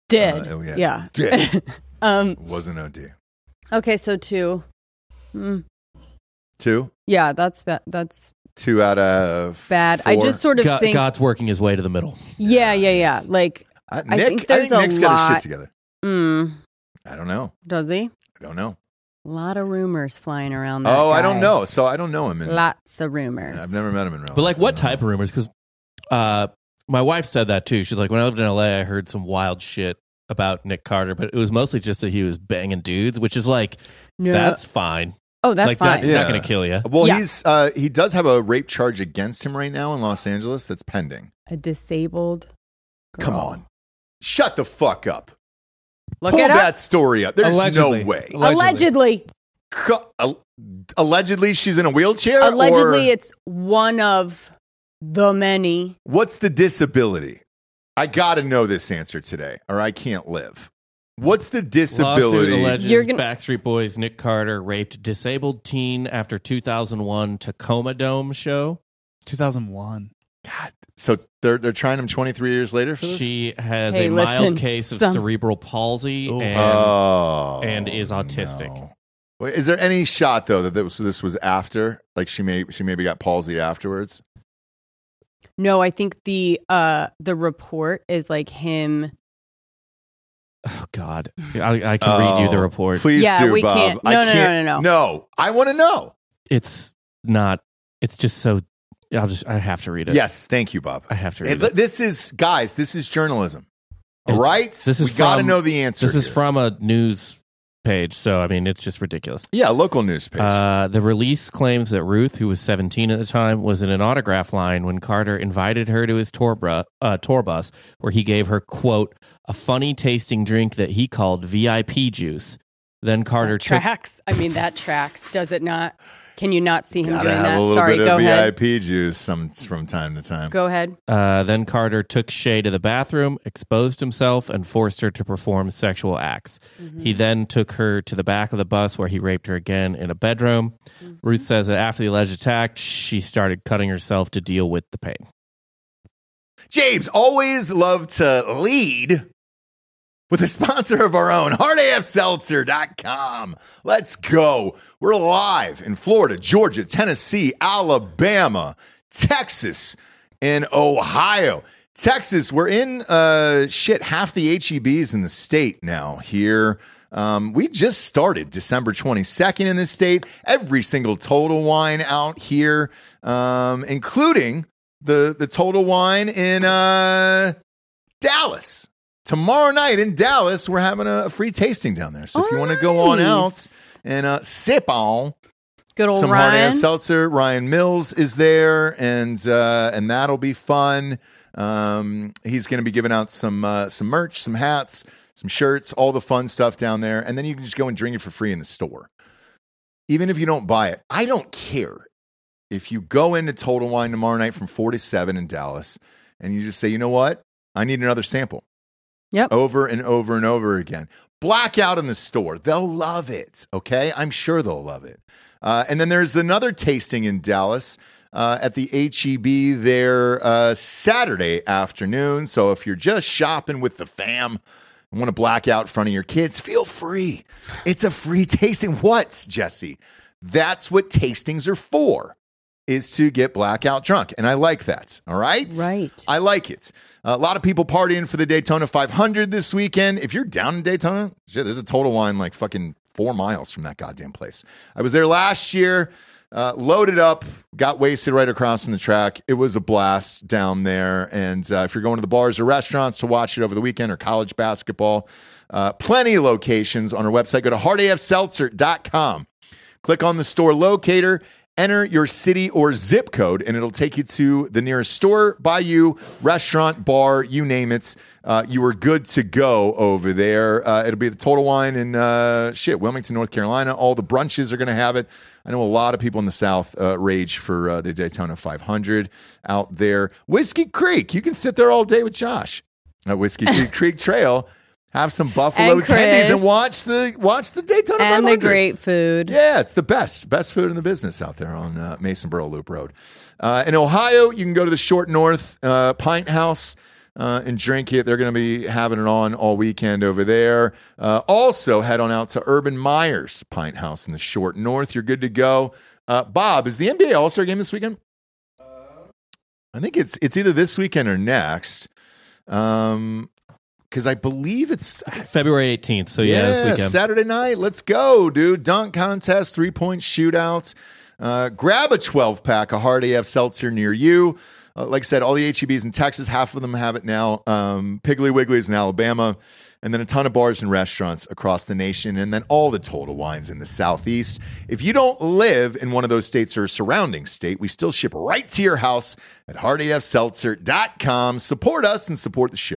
Did. Uh, oh, yeah. yeah. Did. um, Wasn't O D. okay, so two. Mm, Two? yeah, that's ba- that's Two out of bad. I four? just sort of God, think. God's working his way to the middle. Yeah, yeah, yeah. Like, Uh, I Nick, think there's I think Nick's a got his lot- shit together. mm, I don't know. does he? I don't know. A lot of rumors flying around. That Oh, I guy. don't know. So I don't know him. In, Lots of rumors. I've never met him in real But like, life. what I don't know. type of rumors? Because uh, my wife said that too. She's like, when I lived in L A, I heard some wild shit about Nick Carter, but it was mostly just that he was banging dudes, which is like, No. that's fine. oh, that's like, fine. that's Yeah. not going to kill you. Well, Yeah. he's uh, he does have a rape charge against him right now in Los Angeles that's pending. A disabled. Girl. Come on. Shut the fuck up. Look Pull it up. that story up. There's Allegedly. no way. Allegedly. Allegedly. Cu- al- Allegedly, she's in a wheelchair? Allegedly, or it's one of the many. what's the disability? I got to know this answer today, or I can't live. What's the Lawsuit disability? alleges You're gonna- Backstreet Boys Nick Carter raped disabled teen after two thousand one Tacoma Dome show. two thousand one. God, so they're they're trying him twenty-three years later for this? She has Hey, a mild listen, case of some- cerebral palsy Ooh. and oh, and is autistic. no. Wait, is there any shot though that this was, this was after? Like she may she maybe got palsy afterwards? No, I think the uh the report is like him. Oh God, I, I can read you the Oh, report. Please Yeah, do, we Bob. can't- I no, no, no, can't. no, no. No, I want to know. It's not. It's just so. I'll just. I have to read it. Yes, thank you, Bob. I have to It- read it. this is guys. This is journalism. All It's- right, This is we got to from- know the answer. This is here. from a news page, so I mean, it's just ridiculous. yeah, local news page. Uh, the release claims that Ruth, who was seventeen at the time, was in an autograph line when Carter invited her to his tour, bru- uh, tour bus, where he gave her, quote, a funny tasting drink that he called V I P juice. Then Carter That took. tracks. I mean, that tracks. Does it not? Can you not see him Gotta doing have that? a little Sorry, bit go of ahead. V I P juice some from time to time. Go ahead. Uh, then Carter took Shay to the bathroom, exposed himself, and forced her to perform sexual acts. Mm-hmm. He then took her to the back of the bus where he raped her again in a bedroom. Mm-hmm. Ruth says that after the alleged attack, she started cutting herself to deal with the pain. James always loved to lead with a sponsor of our own, hard A F seltzer dot com. Let's go. We're live in Florida, Georgia, Tennessee, Alabama, Texas, and Ohio. Texas, we're in uh, shit, half the H E Bs in the state now here. Um, we just started December twenty-second in this state. Every single Total Wine out here, um, including the, the Total Wine in uh, Dallas. Tomorrow night in Dallas, we're having a, a free tasting down there. So if you want to go on out Nice. and uh, sip on Good old some hard A F Ryan. seltzer, Ryan Mills is there, and uh, and that'll be fun. Um, he's going to be giving out some uh, some merch, some hats, some shirts, all the fun stuff down there, and then you can just go and drink it for free in the store. Even if you don't buy it, I don't care. If you go into Total Wine tomorrow night from four to seven in Dallas, and you just say, you know what, I need another sample. Yep. Over and over and over again. Blackout in the store. They'll love it. Okay. I'm sure they'll love it. Uh, and then there's another tasting in Dallas uh, at the H E B there uh, Saturday afternoon. So if you're just shopping with the fam and want to black out in front of your kids, feel free. It's a free tasting. What, Jesse? That's what tastings are for, is to get blackout drunk. And I like that. All right? Right. I like it. A lot of people partying for the Daytona five hundred this weekend. If you're down in Daytona, shit, there's a Total Wine like fucking four miles from that goddamn place. I was there last year, uh, loaded up, got wasted right across from the track. It was a blast down there. And uh, if you're going to the bars or restaurants to watch it over the weekend or college basketball, uh, plenty of locations on our website. Go to hard A F seltzer dot com. Click on the store locator. Enter your city or zip code, and it'll take you to the nearest store by you, restaurant, bar, you name it. Uh, you are good to go over there. Uh, it'll be the Total Wine in uh, shit, Wilmington, North Carolina. All the brunches are going to have it. I know a lot of people in the South uh, rage for uh, the Daytona five hundred out there. Whiskey Creek, you can sit there all day with Josh at Whiskey Creek, Creek Trail. Have some buffalo And Chris. tendies and watch the watch the Daytona And five hundred. the great food. Yeah, it's the best. Best food in the business out there on uh, Masonboro Loop Road. Uh, in Ohio, you can go to the Short North uh, Pint House. uh, and drink it. They're going to be having it on all weekend over there. Uh, also, head on out to Urban Meyer's Pint House in the Short North. You're good to go. Uh, Bob, is the N B A All-Star Game this weekend? I think it's it's either this weekend or next. Um, because I believe it's February eighteenth. So yeah, yeah, this weekend. Saturday night. Let's go, dude. Dunk contest, three-point shootouts. Uh, grab a twelve-pack of Hard A F Seltzer near you. Uh, like I said, all the H E Bs in Texas, half of them have it now. Um, Piggly Wiggly's in Alabama. And then a ton of bars and restaurants across the nation, and then all the Total Wines in the Southeast. If you don't live in one of those states or a surrounding state, we still ship right to your house at hard a f seltzer dot com. Support us and support the show.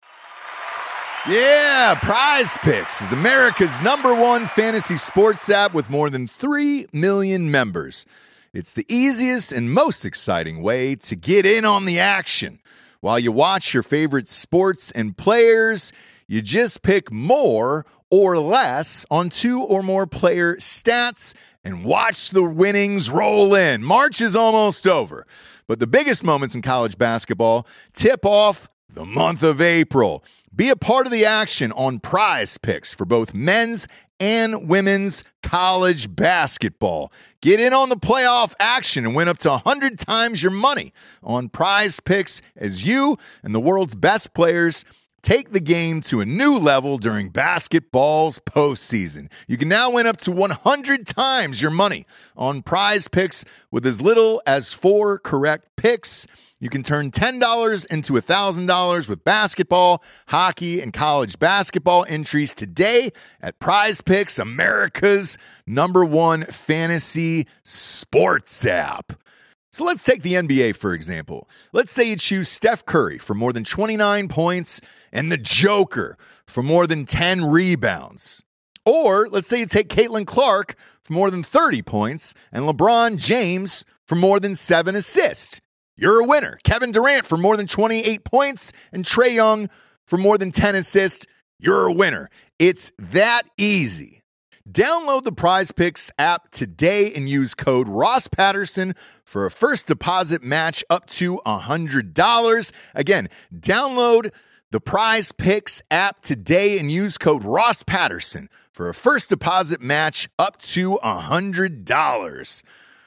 Yeah, Prize Picks is America's number one fantasy sports app with more than three million members. It's the easiest and most exciting way to get in on the action. While you watch your favorite sports and players, you just pick more or less on two or more player stats and watch the winnings roll in. March is almost over, but the biggest moments in college basketball tip off the month of April. Be a part of the action on Prize Picks for both men's and women's college basketball. Get in on the playoff action and win up to one hundred times your money on Prize Picks as you and the world's best players take the game to a new level during basketball's postseason. You can now win up to one hundred times your money on Prize Picks with as little as four correct picks. You can turn ten dollars into one thousand dollars with basketball, hockey, and college basketball entries today at Prize Picks, America's number one fantasy sports app. So let's take the N B A, for example. Let's say you choose Steph Curry for more than twenty-nine points and the Joker for more than ten rebounds. Or let's say you take Caitlin Clark for more than thirty points and LeBron James for more than seven assists. You're a winner. Kevin Durant for more than twenty-eight points and Trae Young for more than ten assists. You're a winner. It's that easy. Download the Prize Picks app today and use code Ross Patterson for a first deposit match up to one hundred dollars. Again, download the Prize Picks app today and use code Ross Patterson for a first deposit match up to one hundred dollars.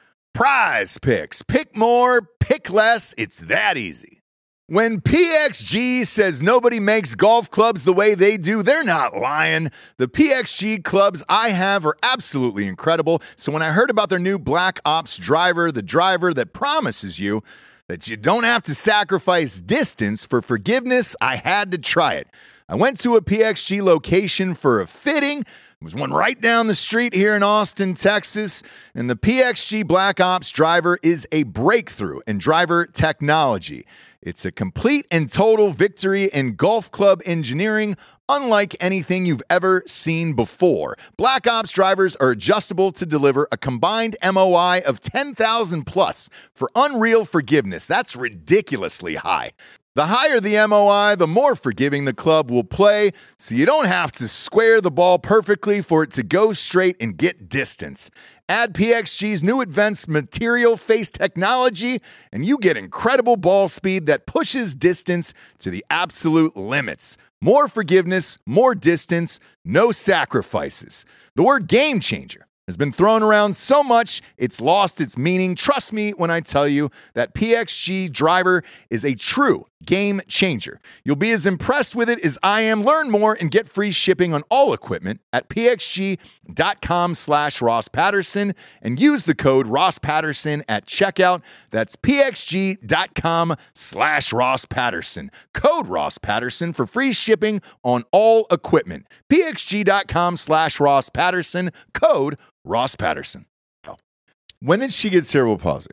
Prize Picks. Pick more, pick less. It's that easy. When P X G says nobody makes golf clubs the way they do, they're not lying. The P X G clubs I have are absolutely incredible. So when I heard about their new Black Ops driver, the driver that promises you that you don't have to sacrifice distance for forgiveness, I had to try it. I went to a P X G location for a fitting. There was one right down the street here in Austin, Texas, and the P X G Black Ops driver is a breakthrough in driver technology. It's a complete and total victory in golf club engineering, unlike anything you've ever seen before. Black Ops drivers are adjustable to deliver a combined M O I of ten thousand plus for unreal forgiveness. That's ridiculously high. The higher the M O I, the more forgiving the club will play, so you don't have to square the ball perfectly for it to go straight and get distance. Add P X G's new advanced material face technology, and you get incredible ball speed that pushes distance to the absolute limits. More forgiveness, more distance, no sacrifices. The word game changer has been thrown around so much, it's lost its meaning. Trust me when I tell you that P X G driver is a true game changer. You'll be as impressed with it as I am. Learn more and get free shipping on all equipment at pxg.com slash Ross Patterson and use the code Ross Patterson at checkout. That's pxg.com slash Ross Patterson. Code Ross Patterson for free shipping on all equipment. pxg.com slash Ross Patterson. Code Ross Patterson. When did she get cerebral palsy?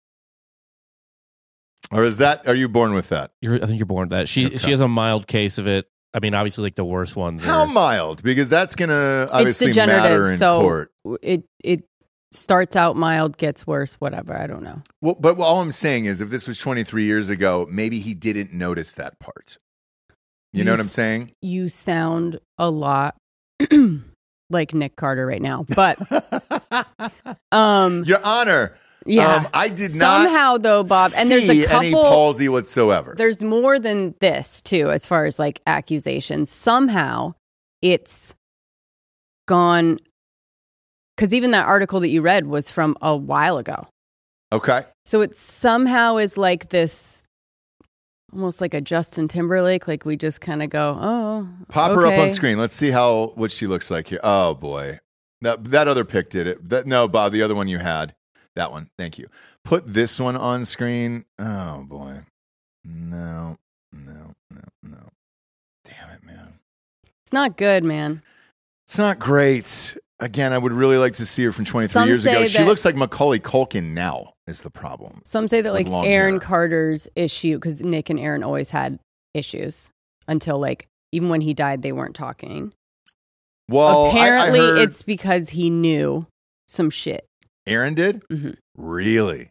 Or is that, are you born with that? You're, I think you're born with that. She Okay. she has a mild case of it. I mean, obviously, like the worst ones. How are, mild? Because that's going to It's obviously matter degenerative, in so court. it it starts out mild, gets worse, whatever. I don't know. Well, but all I'm saying is if this was twenty-three years ago, maybe he didn't notice that part. You, know what I'm s- saying? You sound a lot like Nick Carter right now, but um, Your Honor, Yeah. Um, I did not somehow though, Bob. And there's a see couple. any palsy whatsoever. There's more than this too, as far as like accusations. Somehow, it's gone. Because even that article that you read was from a while ago. Okay. So it somehow is like this, almost like a Justin Timberlake. Like we just kind of go, oh, Pop her up okay. on screen. Let's see how what she looks like here. Oh boy, that that other pic did it. That, no, Bob, the other one you had, that one. Thank you. Put this one on screen. Oh boy, no, no, no, no. Damn it, man. It's not good, man. It's not great. Again, I would really like to see her from twenty-three Some years ago. say She that- looks like Macaulay Culkin now. Is the problem? Some say that With like long Aaron hair. Carter's issue, because Nick and Aaron always had issues until like even when he died, they weren't talking. Well, Apparently, I, I heard it's because he knew some shit. Aaron did. Mhm. Really?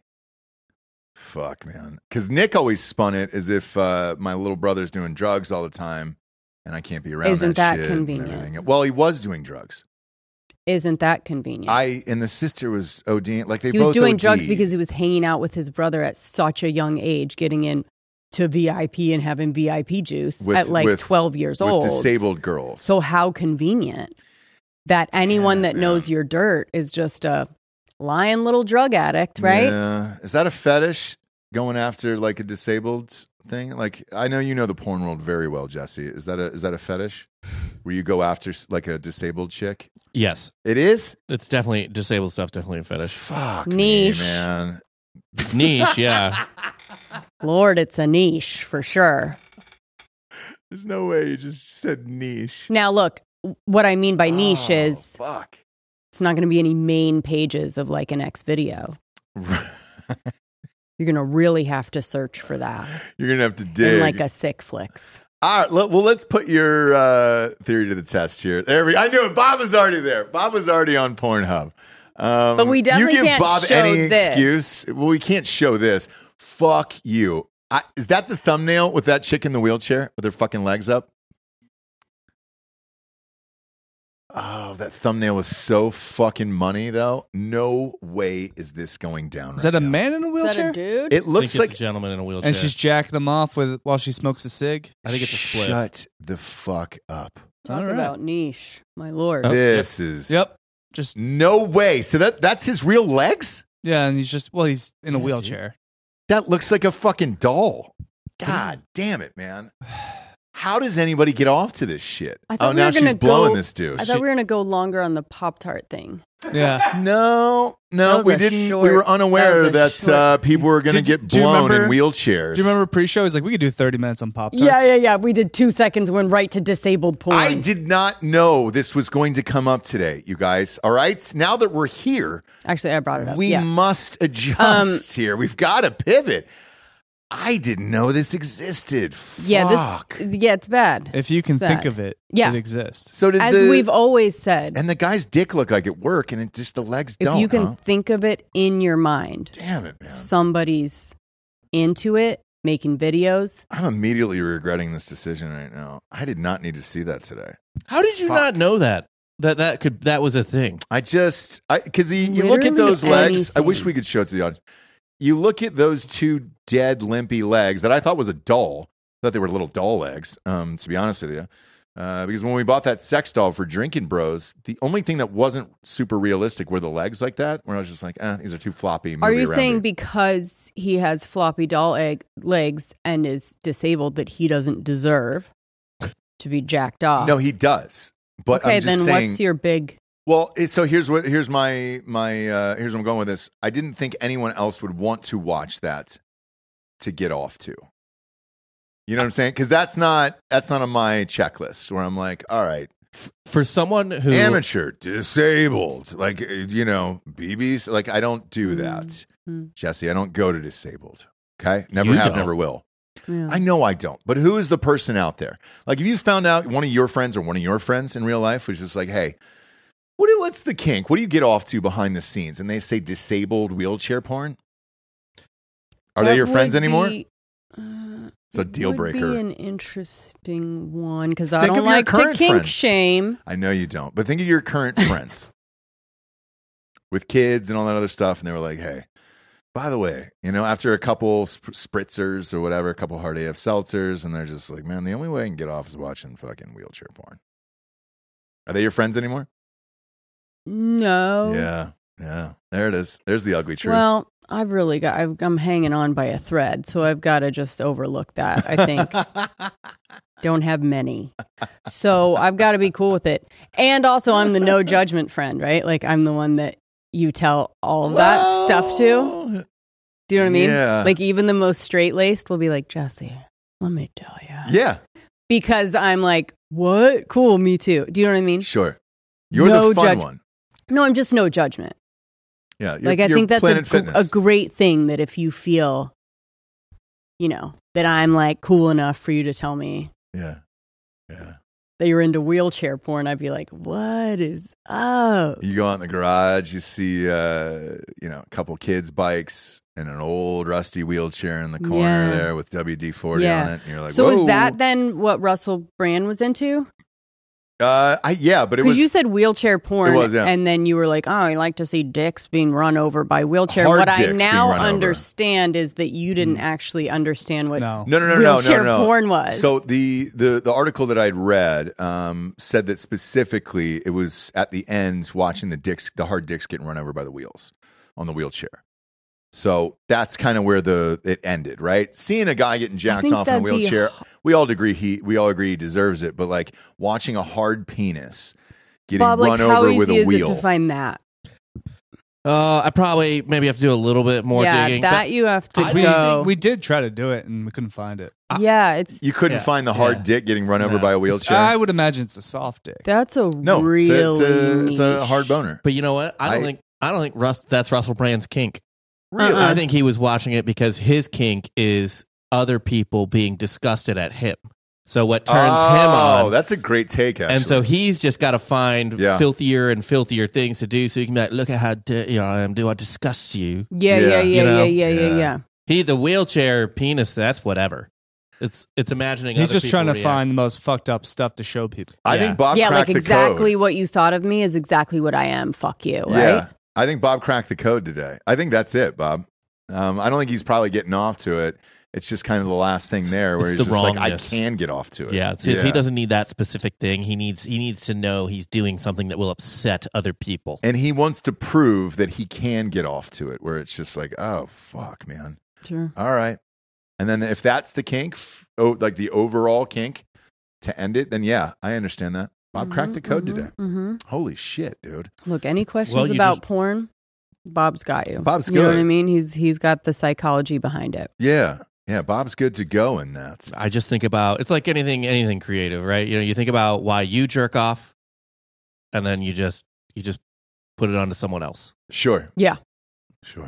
Fuck, man. Because Nick always spun it as if uh, my little brother's doing drugs all the time, and I can't be around Isn't that, that shit and convenient? everything. Well, he was doing drugs. Isn't that convenient? I and the sister was ODing. Like they he was both doing OD'd. drugs because he was hanging out with his brother at such a young age, getting in to V I P and having V I P juice With- at like with- twelve years with old. disabled girls. So how convenient that anyone it, that man. knows your dirt is just a lying little drug addict, right? Yeah. Is that a fetish? Going after like a disabled thing? Like I know you know the porn world very well, Jesse. Is that a is that a fetish? Where you go after like a disabled chick? Yes, It is? it's definitely disabled stuff. Definitely a fetish. Fuck Niche. me, man. Niche, yeah. Lord, it's a niche for sure. There's no way you just said niche. Now, look, what I mean by niche Oh, is fuck. it's not going to be any main pages of like an X video. You're going to really have to search for that You're gonna have to dig. in like a sick flicks. All right, let- well, let's put your uh, theory to the test here. There we. I knew it. Bob was already there. Bob was already on Pornhub. Um, But we definitely you give can't Bob show any this. excuse. Well, we can't show this. Fuck you. I, is that the thumbnail with that chick in the wheelchair with her fucking legs up? Oh, that thumbnail was so fucking money, though. No way is this going down. Is right that a now. man in a Is wheelchair? that a dude? It I think looks it's like a gentleman in a wheelchair. And she's jacking him off with while she smokes a cig. I think it's a split. Shut the fuck up. Talk All right. about niche, my lord. Oh. This is Yep. Just no way. So that that's his real legs? yeah, and he's just well, he's in a Yeah, wheelchair. That looks like a fucking doll. God damn it, man. How does anybody get off to this shit? I thought Oh, we now were gonna she's blowing go- this dude. I thought we were going to go longer on the Pop-Tart thing. Yeah. No, That no, was we a didn't. short- we were that unaware was a that, short- uh, people were going to Did you- get do you blown in remember- wheelchairs. Do you remember pre-show? He's like, we could do thirty minutes on Pop Tarts. Yeah, yeah, yeah. We did two seconds, went right to disabled porn. I did not know this was going to come up today, you guys. All right. Now that we're here, Actually, I brought it up. we yeah. must adjust Um, here. We've got to pivot. I didn't know this existed. yeah, Fuck. this. Yeah, it's bad. If you can It's think bad. of it, Yeah. it exists. So does As the, we've always said, and the guy's dick look like it work, and it just the legs if don't. you can huh? think of it in your mind, Damn it, man. somebody's into it, making videos. I'm immediately regretting this decision right now. I did not need to see that today. How did you Fuck. not know that? That that could that was a thing. I just, I because you look at Literally those legs. I wish anything. we could show it to the audience. You look at those two dead, limpy legs that I thought was a doll. I thought they were little doll legs, um, to be honest with you. Uh, because when we bought that sex doll for Drinking Bros, the only thing that wasn't super realistic were the legs like that, where I was just like, eh, these are too floppy. Are movie you around saying me. because he has floppy doll egg legs and is disabled that he doesn't deserve to be jacked off? No, he does. But okay, I'm just then saying, what's your big? Well, it- so here's what here's my my uh, here's where I'm going with this. I didn't think anyone else would want to watch that to get off to. You know what I'm saying? Because that's not that's not on my checklist where I'm like, all right, For someone who amateur, disabled, like uh, you know, B Bs. Like I don't do that, Mm. Jesse. I don't go to disabled. Okay, never You have, don't. never will. Yeah. I know I don't. But who is the person out there? Like if you found out one of your friends or one of your friends in real life was just like, hey. What do, what's the kink? What do you get off to behind the scenes? And they say disabled wheelchair porn? Are they That your friends would anymore? be, uh, It's a deal would breaker. Be an interesting one because I Think don't of your like to current kink friends. shame. I know you don't. But think of your current friends with kids and all that other stuff. And they were like, hey, By the way, you know, after a couple sp- spritzers or whatever, a couple hard A F seltzers, and they're just like, man, the only way I can get off is watching fucking wheelchair porn. Are they your friends anymore? No. Yeah, yeah. There it is. There's the ugly truth. Well, I've really got, I've, I'm hanging on by a thread, so I've got to just overlook that, I think. Don't have many. So I've got to be cool with it. And also, I'm the no judgment friend, right? Like, I'm the one that you tell all of that Well, stuff to. Do you know what I mean? yeah. Like, even the most straight-laced will be like, Jesse, let me tell you. Yeah, Because I'm like, what? Cool, me too. Do you know what I mean? sure. You're No the fun judge- one. No, I'm just no judgment. Yeah, you're, Like, I you're think that's a, Planet gr- Fitness. a great thing that if you feel, you know, that I'm like cool enough for you to tell me Yeah, yeah. that you're into wheelchair porn, I'd be like, what is up? You go out in the garage, you see, uh, you know, a couple kids' bikes and an old rusty wheelchair in the corner Yeah. there with W D forty Yeah. on it, and you're like, So whoa. is that then what Russell Brand was into? Uh, I, yeah, but it Because was you said wheelchair porn, It was, yeah. and then you were like, "Oh, I like to see dicks being run over by wheelchair." Hard what I dicks being now run over. understand is that you didn't actually understand what No. no, no, no, no, no, wheelchair no. porn was. So the the the article that I'd read um, said that specifically it was at the end watching the dicks, the hard dicks getting run over by the wheels on the wheelchair. So that's kind of where the it ended, right? Seeing a guy getting jacked think off in a that'd be- wheelchair, we all agree he we all agree he deserves it. But like watching a hard penis getting Bob, like, run how over easy with a is wheel, it to find that? Uh, I probably maybe have to do a little bit more yeah, digging. that you have to We, go. we did try to do it and we couldn't find it. yeah, it's you couldn't Yeah, find the hard yeah. dick getting run over No. by a It's- wheelchair. I would imagine it's a soft dick. that's a no, really it's a, it's a, it's a niche. hard boner. But you know what? I don't I- think I don't think Russ. That's Russell Brand's kink. Really? Uh-uh. I think he was watching it because his kink is other people being disgusted at him. So what turns oh, him on? that's a great take, actually. And so he's just got to find Yeah. filthier and filthier things to do, so he can be like, "Look at how dirty I am. Do I disgust you?" Yeah, Yeah. yeah, yeah, You yeah, know? yeah, yeah, Yeah. yeah. He, the wheelchair penis, that's whatever. It's it's imagining. He's other just people trying to react. find the most fucked up stuff to show people. I Yeah. think Bob Yeah, cracked like the exactly code. what you thought of me is exactly what I am. Fuck you, right? Yeah, I think Bob cracked the code today. I think that's it, Bob. Um, I don't think he's probably getting off to it. It's just kind of the last thing there where It's he's the just like, I wrongness. can get off to it. Yeah, it's, it's- he doesn't need that specific thing. He needs he needs to know he's doing something that will upset other people. And he wants to prove that he can get off to it, where it's just like, oh, fuck, man. Sure. All right. And then if that's the kink, f- oh, like the overall kink to end it, then yeah, I understand that. Bob cracked the code today. hmm Holy shit, dude. Look, any questions Well, you about just- porn? Bob's got you. Bob's You know what good. I mean? He's he's got the psychology behind it. Yeah. Yeah, Bob's good to go in that. I just think about it's like anything anything creative, right? You know, you think about why you jerk off, and then you just you just put it onto someone else. Sure. Yeah. Sure.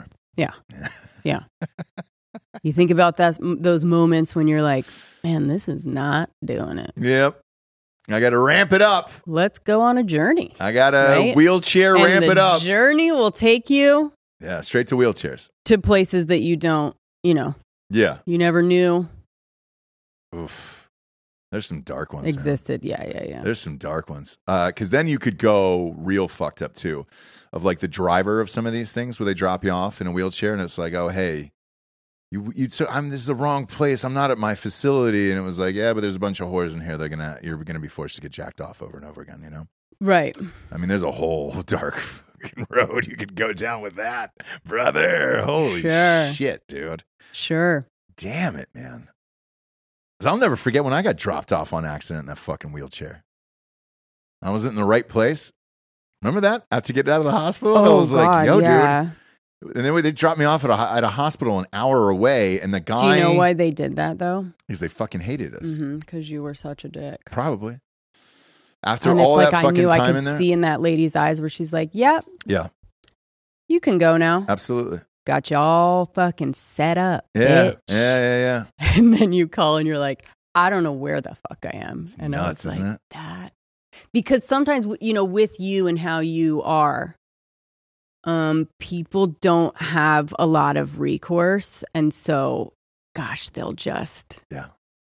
You think about that those moments when you're like, man, this is not doing it. Yep. I got to ramp it up. Let's go on a journey. I got to Right? wheelchair and ramp the it up. journey will take you Yeah, straight to wheelchairs. to places that you don't, you know, Yeah. you never knew Oof. There's some dark ones. man. existed. Yeah, yeah, yeah. There's some dark ones. Because then you could go real fucked up too, of like the driver of some of these things where they drop you off in a wheelchair and it's like, oh hey, you you. So I'm this is the wrong place. I'm not at my facility, and it was like, yeah, but there's a bunch of whores in here. They're gonna you're gonna be forced to get jacked off over and over again. You know. Right. I mean, there's a whole dark fucking road you could go down with that, brother. Holy Sure. shit, dude. Sure. Damn it, man. 'Cause I'll never forget when I got dropped off on accident in that fucking wheelchair. I wasn't in the right place. Remember that? After getting out of the hospital, I Oh, was God, like, yo, yeah. dude. And then they dropped me off at a, at a hospital an hour away, and the guy, Do you know why they did that though? because they fucking hated us. Because you were such a dick. Probably. After And all it's like that I fucking knew I time could in there. see in that lady's eyes where she's like, "Yep, Yeah, you can go now. absolutely. Got you all fucking set up, Yeah, bitch." yeah, yeah, yeah. And then you call and you're like, "I don't know where the fuck I am." It's and I nuts, was isn't like, it? "That," because sometimes you know, with you and how you are, um, people don't have a lot of recourse, and so, gosh, they'll just Yeah.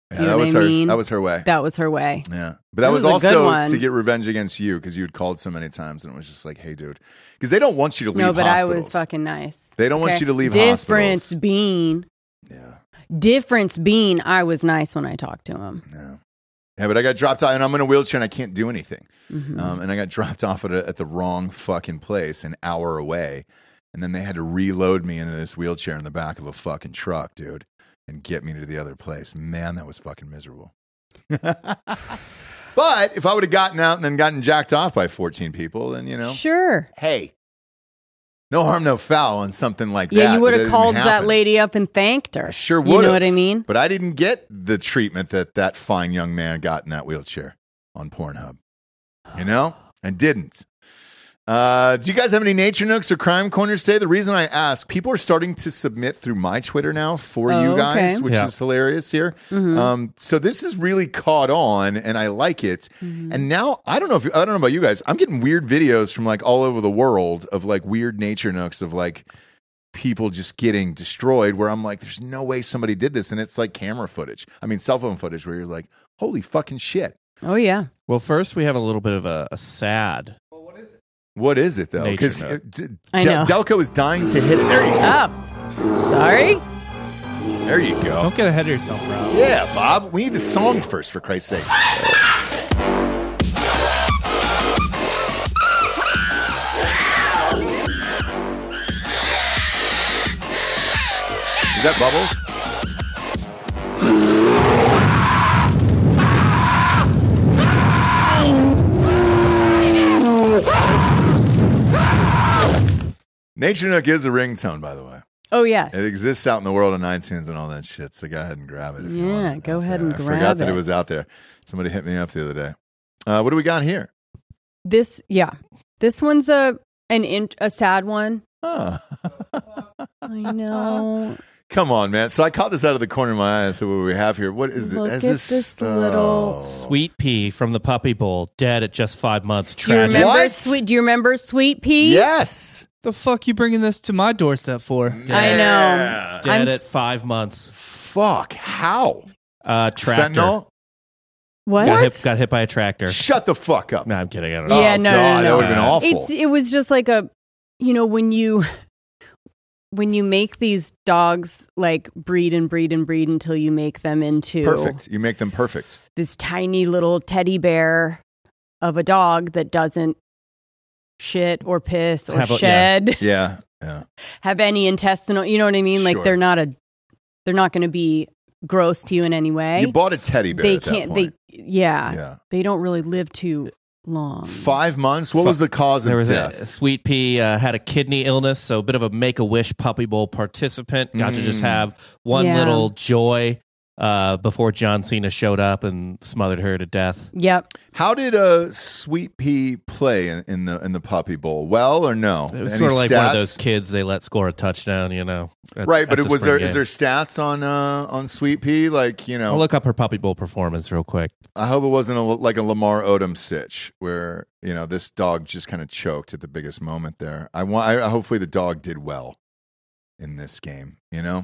Yeah, Do you that know was what I her. mean? That was her way. That was her way. Yeah, but that It was, was a good also one. to get revenge against you because you had called so many times, and it was just like, "Hey, dude," because they don't want you to leave. No, but hospitals. I was fucking nice. They don't want Okay? you to leave Difference hospitals. being, Yeah, difference being, I was nice when I talked to him. yeah, yeah. But I got dropped out, and I'm in a wheelchair, and I can't do anything. Mhm. Um, and I got dropped off at, a, at the wrong fucking place, an hour away, and then they had to reload me into this wheelchair in the back of a fucking truck, dude, and get me to the other place. Man, that was fucking miserable. But if I would have gotten out and then gotten jacked off by fourteen people, then, you know, Sure. hey, no harm, no foul on something like that. Yeah, you would but it have didn't called that happen. lady up and thanked her. I sure would. You know what I mean? But I didn't get the treatment that that fine young man got in that wheelchair on Pornhub. You know? I didn't. Uh, do you guys have any nature nooks or crime corners today? The reason I ask, people are starting to submit through my Twitter now for Oh, you guys, okay. which Yeah. is hilarious here. Mhm. Um, so this is really caught on, and I like it. Mhm. And now I don't know if I don't know about you guys. I'm getting weird videos from like all over the world of like weird nature nooks of like people just getting destroyed. Where I'm like, there's no way somebody did this, and it's like camera footage. I mean, cell phone footage where you're like, holy fucking shit. Oh, yeah. Well, first we have a little bit of a, a sad. What is it though? Nature Because nook. I know. Delco is dying to hit it. There you go. Oh, sorry. There you go. Don't get ahead of yourself, Rob. Yeah, Bob. We need the song first, for Christ's sake. Is that Bubbles? Nature Nook is a ringtone, by the way. Oh, yes. It exists out in the world on iTunes and all that shit. So go ahead and grab it if you want. Yeah, it go out ahead there. and I grab forgot that it. it was out there. Somebody hit me up the other day. Uh, what do we got here? This, yeah. This one's a an in, a sad one. Oh. I know. Come on, man. So I caught this out of the corner of my eye. So what do we have here? What is Look it? at Is this little- Oh. Sweet Pea from the Puppy Bowl, dead at just five months. Do you Tragic. remember What? Sweet? Do you remember Sweet Pea? Yes. The fuck you bringing this to my doorstep for? I know. Yeah. Dead I'm at s- five months. Fuck. How? Uh, tractor. Fentanyl? What? Got hit, got hit by a tractor. Shut the fuck up. No, I'm kidding. I don't know. Yeah, Oh, no, God, no, no, that no. would have been awful. It's it was just like a, you know, when you when you make these dogs like breed and breed and breed until you make them into Perfect. You make them perfect. this tiny little teddy bear of a dog that doesn't shit or piss or Have a- yeah. shed, Yeah. Yeah. have any intestinal, you know what I mean? Like Sure. they're not a, they're not going to be gross to you in any way. You bought a teddy bear they at that can't. point. They yeah, Yeah. They don't really live too long. Five months? What was the cause of There was death? a Sweet Pea uh, had a kidney illness, so a bit of a Make a Wish Puppy Bowl participant. Got to just Mm. have one Yeah. little joy uh, before John Cena showed up and smothered her to death. Yep. How did uh, Sweet Pea play in, in the in the Puppy Bowl? Well or no? It was Any sort of like one of stats? those kids they let score a touchdown, you know. at- Right, at but the it was spring there. game. Is there stats on uh, on Sweet Pea? Like you know, I'll look up her Puppy Bowl performance real quick. I hope it wasn't a, like a Lamar Odom sitch where you know this dog just kind of choked at the biggest moment there. I want. I, hopefully the dog did well in this game. You know,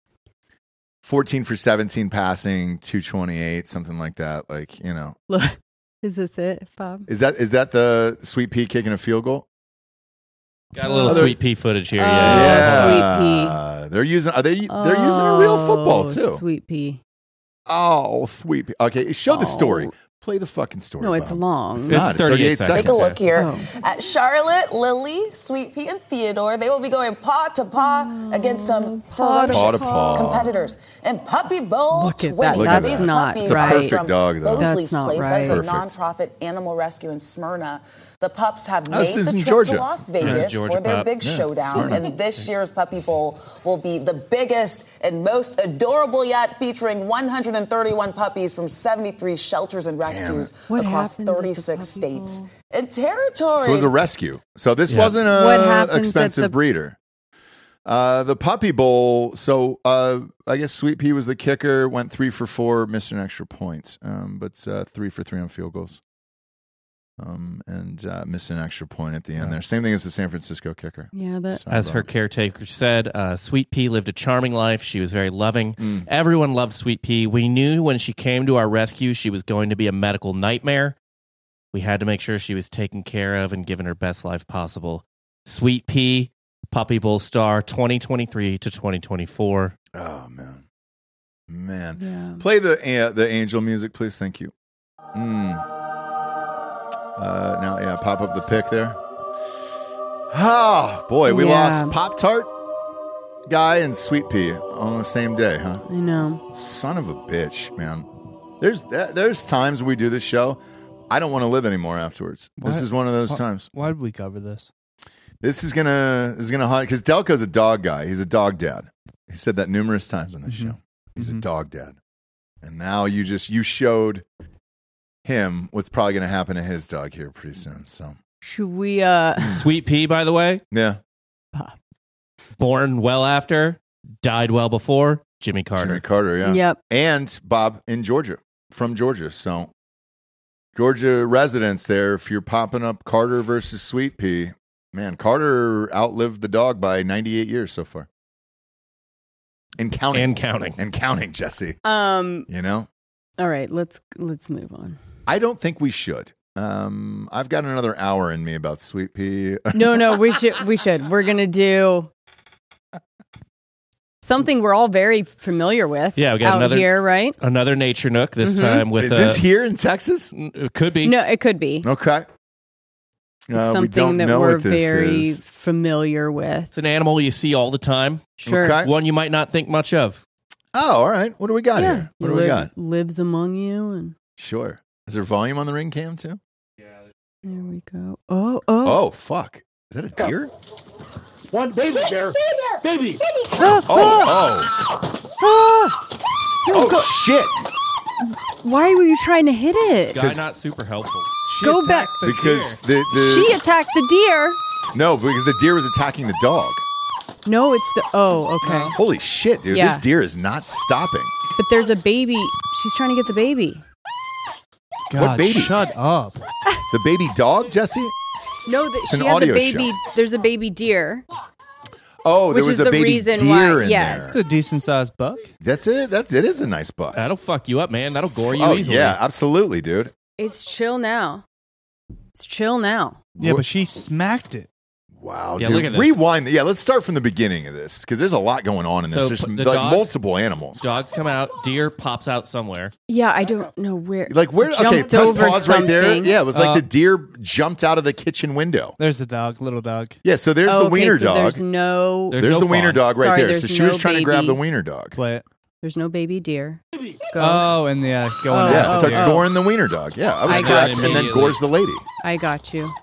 fourteen for seventeen passing, two twenty eight, something like that. Like you know, Look, is this it, Bob? is that is that the Sweet Pea kicking a field goal? Got a little Oh, there- Sweet Pea footage here. Oh, yeah, yeah. Sweet Yeah, they're using. Are they? They're using a real football Oh, too. Sweet Pea. Oh, Sweet Pea. Okay, show the Oh. story. Play the fucking story. No, it's Bob. long. It's It's not. It's thirty-eight thirty-eight seconds. seconds. Take a look here Oh. at Charlotte, Lily, Sweet Pea, and Theodore. They will be going paw to paw against some Paw to ferocious paw. competitors. And Puppy Bowl Look at twenty. that. Look So at these that. not puppies It's a are right. perfect dog, though. Mosley's That's not Place. right. That's a Perfect. nonprofit animal rescue in Smyrna. The pups have Oh, this made is the in trip Georgia. to Las Yeah, Vegas Georgia for their pup. big Yeah, showdown. Smyrna. And this year's Puppy Bowl will be the biggest and most adorable yet, featuring one hundred thirty-one puppies from seventy-three shelters and rescues What across happens at the thirty-six Puppy states Bowl? and territories. So it was a rescue. So this Yeah. wasn't What a happens at expensive the- breeder. Uh, the Puppy Bowl. So uh, I guess Sweet Pea was the kicker. Went three for four, missed an extra point, um, but uh, three for three on field goals. Um, and uh, missed an extra point at the end there. Same thing as the San Francisco kicker. Yeah, that. Sorry, As her Rob. caretaker said, uh, Sweet Pea lived a charming life. She was very loving. Mm. Everyone loved Sweet Pea. We knew when she came to our rescue, she was going to be a medical nightmare. We had to make sure she was taken care of and given her best life possible. Sweet Pea, Puppy Bowl star, twenty twenty-three to twenty twenty-four. Oh, man. Man. Yeah. Play the uh, the angel music, please. Thank you. Mm. Uh, now, yeah, pop up the pic there. Ah, boy, we Yeah. lost Pop-Tart guy and Sweet Pea on the same day, huh? I know. Son of a bitch, man. There's there's times when we do this show, I don't want to live anymore afterwards. This What? is one of those Why- times. Why did we cover this? This is gonna this is gonna haunt because Delco's a dog guy. He's a dog dad. He said that numerous times on this Mhm. show. He's a Mhm. dog dad, and now you just you showed him what's probably gonna happen to his dog here pretty soon. So Should we? uh Sweet Pea, by the way, yeah, born well after, died well before, Jimmy Carter. Jimmy Carter, yeah, Yep. and Bob in Georgia from Georgia. So Georgia residents there. If you're popping up Carter versus Sweet Pea, man, Carter outlived the dog by ninety-eight years so far, and counting, And counting. and counting. Jesse, Um. you know. All right. Let's let's move on. I don't think we should. Um, I've got another hour in me about Sweet Pea. No, no. We should. We should. We're gonna do something we're all very familiar with. Yeah, we got out another- here, right? Another nature nook, this Mhm. time with... Is uh, this here in Texas? It could be. No, it could be. Okay. It's Uh, we something don't that know we're what this very is. familiar with. It's an animal you see all the time. Sure. Okay. One you might not think much of. Oh, all right. What do we got Yeah. here? What He do we li- got? Lives among you, and Sure. Is there volume on the ring cam too? there we go. Oh, oh, Oh, fuck. Is that a deer? One baby bear. Baby. Oh, oh. ah! No, go- Oh, shit. Why were you trying to hit it? Guy 'Cause- not super helpful. She Go attacked the Because deer. the, the She attacked the deer. no, because the deer was attacking the dog. No, it's the. Oh, okay. Holy shit, dude! Yeah. This deer is not stopping. But there's a baby. She's trying to get the baby. God, baby? shut up. The baby dog, Jesse? No, that an she has a audio baby. show. There's a baby deer. Oh, there Which was is a the baby reason deer why- in yes. It's there. a decent sized buck. That's it. That's it. Is a nice buck. That'll fuck you up, man. That'll gore you Oh easily. yeah, absolutely, dude. It's chill now. It's chill now. Yeah, Wha- but she smacked it. Wow, Yeah, dude. look at this. Rewind. Yeah, let's start from the beginning of this because there's a lot going on in this. So, there's the like dogs- multiple animals. Dogs come out. Deer pops out somewhere. Yeah, I don't know where. Like where? Okay, Jumped press over pause right there. something. Yeah, it was like Uh, the deer jumped out of the kitchen window. There's the dog, little dog. Yeah, so there's Oh, the okay, wiener so dog. There's no. There's There's no the wiener fawn. dog right Sorry, there. there's So she was no trying to grab baby. the wiener dog. Play it. There's no baby deer. Go. Oh, and yeah, going Oh, Yeah, after starts the oh. deer. goring the wiener dog. Yeah, I was I got correct. it And then immediately. gores the lady. I got you.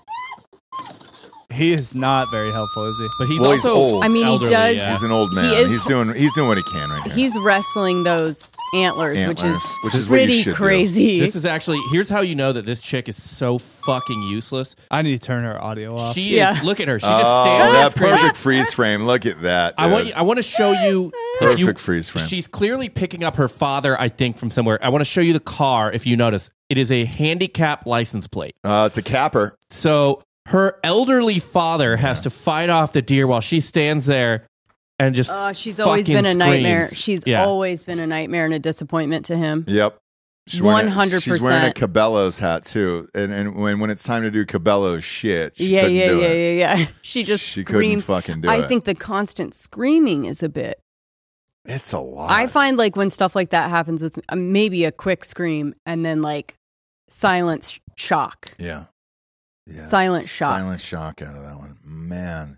He is not very helpful, is he? But he's Well, he's also old. I mean, elderly, he does. yeah. He's an old man. He is- he's doing he's doing what he can right here. He's wrestling those antlers, Antlers, which is which is what you pretty should do. crazy. This is actually, here's how you know that this chick is so fucking useless. I need to turn her audio off. She Yeah. is, look at her. She oh, just stands that screaming. perfect freeze frame. Look at that. I want dude. you, I want to show you. if Perfect you- freeze frame. She's clearly picking up her father, I think, from somewhere. I want to show you the car if you notice. It is a handicap license plate. Uh, it's a capper. So her elderly father has to fight off the deer while she stands there and just Uh, she's always fucking been a nightmare. screams. She's Yeah. always been a nightmare and a disappointment to him. Yep. She's wearing a- one hundred She's wearing a percent. Cabela's hat too, and and when when it's time to do Cabela's shit, she Yeah, couldn't yeah, do yeah, it. yeah, yeah. She just She couldn't screamed. fucking do I it. think the constant screaming is a bit. It's a lot. I find like when stuff like that happens with uh, maybe a quick scream and then like silent sh- shock. yeah. yeah, Silent shock. silent shock out of that one, man.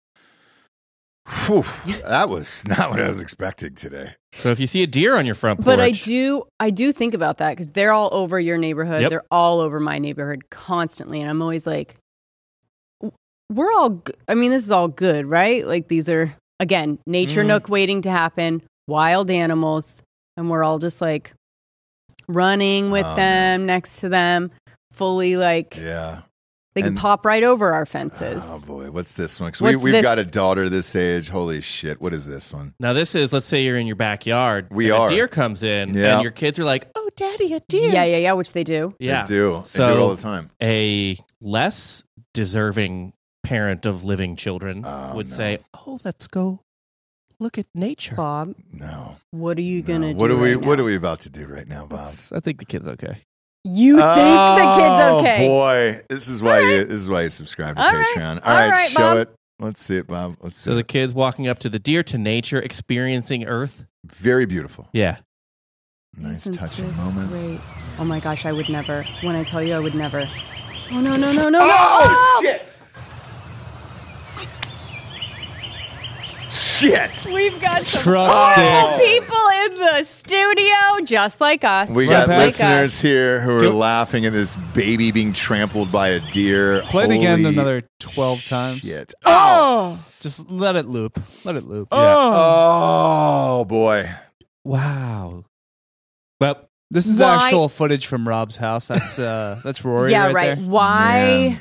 Whew, that was not what I was expecting today. So if you see a deer on your front porch, But I do, I do think about that because they're all over your neighborhood. Yep. They're all over my neighborhood constantly, and I'm always like, w- "We're all." G- I mean, this is all good, right? Like these are again nature Mhm. nook waiting to happen, wild animals, and we're all just like running with Oh, them, next to them, fully like Yeah. they can And- pop right over our fences. Oh boy, what's this one? 'Cause we, What's we've this? got a daughter this age. Holy shit! What is this one? now this is, let's say you're in your backyard. We and are. A deer comes in, Yeah. and your kids are like, "Oh, daddy, a deer. Yeah, yeah, yeah, which they do. Yeah. They do. They So do it all the time. a less deserving parent of living children Oh, would no. say, "Oh, let's go look at nature." Bob, No. what are you no. gonna do? What are we? right What now? are we about to do right now, Bob? It's- I think the kid's okay. You think the kid's okay? Oh boy, this is why you. This is why you subscribe to All right. Patreon. All All right, right, show Bob. it. Let's see it, Bob. Let's see. So the it. kid's walking up to the deer, to nature, experiencing Earth. Very beautiful. Yeah. Nice Isn't touching this moment. Great. Oh my gosh, I would never. When I tell you, I would never. Oh no no no no no! Oh, shit! Shit! We've got some Truck horrible stick. people in the studio, just like us. We just got like listeners us. here who are Go- laughing at this baby being trampled by a deer. Play it again Holy another twelve times. shit. Oh, Just let it loop. Let it loop. oh, Oh boy. Wow. Well, This is Why- actual footage from Rob's house. That's uh, that's Rory. yeah, right. right. There. Why? Man.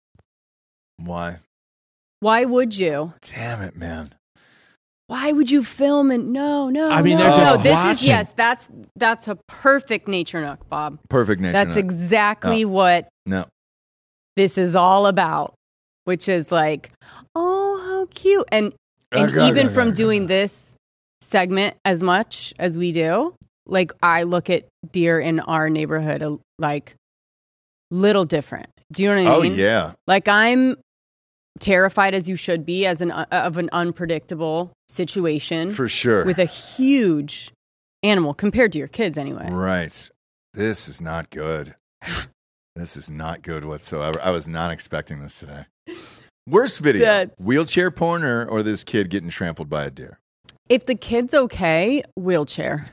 Why? Why would you? Damn it, man. Why would you film and no, no? I mean, no. they're just no, this watching. is yes. That's that's a perfect nature nook, Bob. Perfect nation. That's exactly what No. this is all about, which is like, oh, how cute. And and Okay, even okay, from okay. doing this segment as much as we do, like I look at deer in our neighborhood uh, like little different. Do you know what I Oh mean? yeah. Like I'm terrified, as you should be, as an uh, of an unpredictable situation For sure. with a huge animal compared to your kids anyway. Right. This is not good. This is not good whatsoever. I was not expecting this today. Worst video: That's- wheelchair porn or, or this kid getting trampled by a deer. If the kid's okay, wheelchair.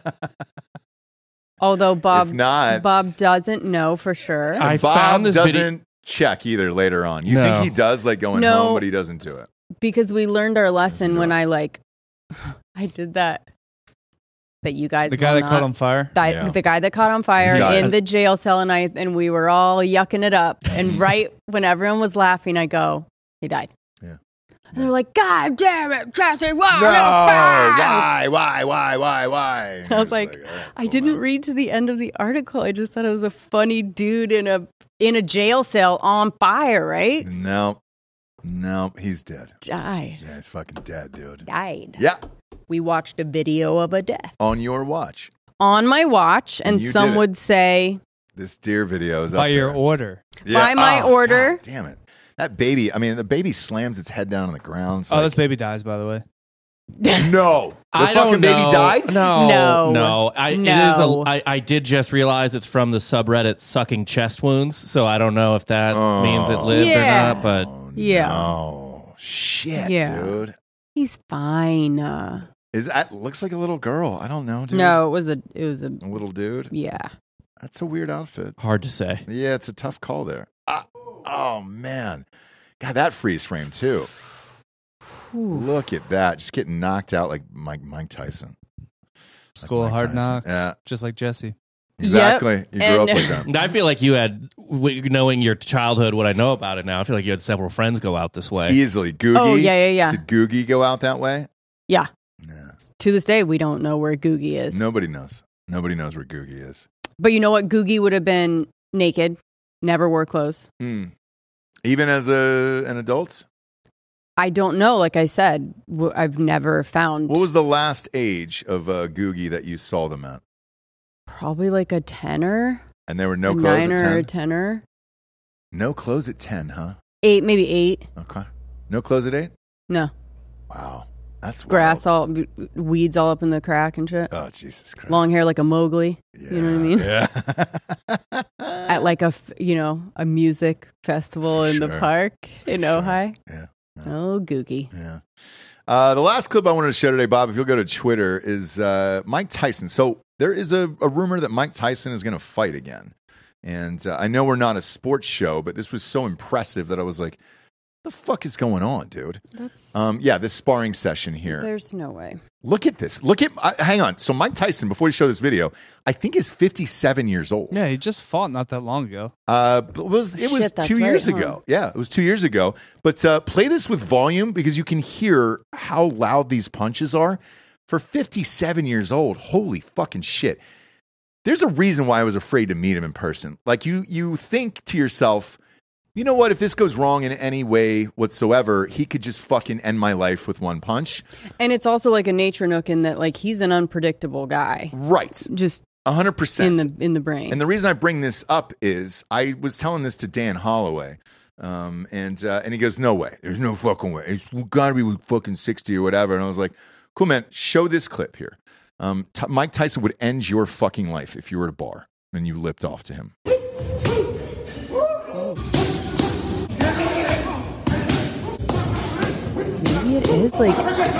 Although Bob if not, Bob doesn't know for sure. I Bob found this doesn't video- check either later on. You No. think he does, like going No. home, but he doesn't do it. Because we learned our lesson Doesn't when do it. I like I did that that you guys The guy will that caught not- on fire. that- Yeah. the guy that caught on fire Got in it. the jail cell, and I and we were all yucking it up, and right when everyone was laughing, I go, he died. Yeah. And they're like, God damn it, Jesse, why? No, why? why, why, why, why, why? I was It's like, all right, I cool, didn't man. read to the end of the article. I just thought it was a funny dude in a in a jail cell on fire, right? No, no, he's dead. Died. Yeah, he's fucking dead, dude. Died. Yeah, We watched a video of a death on your watch. on my watch, and And you some did it. would say, This deer video is By up your there. order. Yeah. by my Oh, order. God damn it. That baby, I mean, the baby slams its head down on the ground. It's Oh, like, this baby dies, by the way. no. The I fucking don't baby know. died? No, No. no. I, It No. is a, I, I did just realize it's from the subreddit "sucking chest wounds," so I don't know if that Oh. means it lived Yeah. or not. But Oh, Yeah. No. Shit, Yeah. dude. He's fine. Uh, Is that looks like a little girl? I don't know, dude. no, it was a, it was a, A little dude? yeah. That's a weird outfit. hard to say. Yeah, it's a tough call there. Ah, oh, man. God, that freeze frame, too. Look at that. Just getting knocked out like Mike, Mike Tyson. School of Mike Hard Tyson. Knocks. Yeah. Just like Jesse. Exactly. You grew and- up like that. And I feel like you had, w- knowing your childhood, what I know about it now, I feel like you had several friends go out this way. Easily. Googie. Oh, yeah, yeah, yeah. Did Googie go out that way? Yeah. Yeah. To this day, we don't know where Googie is. Nobody knows. Nobody knows where Googie is. But you know what? Googie would have been naked, never wore clothes. Hmm. Even as a an adult? I don't know. Like I said, w- I've never found What was the last age of uh, Googie that you saw them at? probably like a tenor, And there were no a clothes niner at or a ten? tenor, No clothes at ten, huh? eight, maybe eight. Okay. No clothes at eight? No, Wow. That's wild. grass all, b- weeds all up in the crack and shit. Oh, Jesus Christ. Long hair like a Mowgli. Yeah. You know what I mean? Yeah. At like a, f- you know, a music festival in the Sure. park in Sure. Ojai. Yeah. Oh, Googie. Yeah. Uh, the last clip I wanted to show today, Bob, if you'll go to Twitter, is uh, Mike Tyson. So there is a, a rumor that Mike Tyson is going to fight again. And uh, I know we're not a sports show, but this was so impressive that I was like, the fuck is going on, dude? That's, Um, yeah, this sparring session here. there's no way. Look at this. Look at, uh, hang on. So Mike Tyson, before we show this video, I think is fifty-seven years old. Yeah, he just fought not that long ago. Uh, but it was it was Shit, that's two right, years huh? ago? Yeah, it was two years ago. But uh, play this with volume because you can hear how loud these punches are. For fifty-seven years old, holy fucking shit! there's a reason why I was afraid to meet him in person. Like you, you think to yourself, you know what? If this goes wrong in any way whatsoever, he could just fucking end my life with one punch. And it's also like a nature nook in that, like, he's an unpredictable guy. Right. Just A hundred percent in the in the brain. And the reason I bring this up is I was telling this to Dan Holloway, um, and uh, and he goes, "No way, there's no fucking way. It's got to be with fucking sixty or whatever." And I was like, "Cool, man. Show this clip here. Um, T- Mike Tyson would end your fucking life if you were at a bar and you lipped off to him." Maybe it is like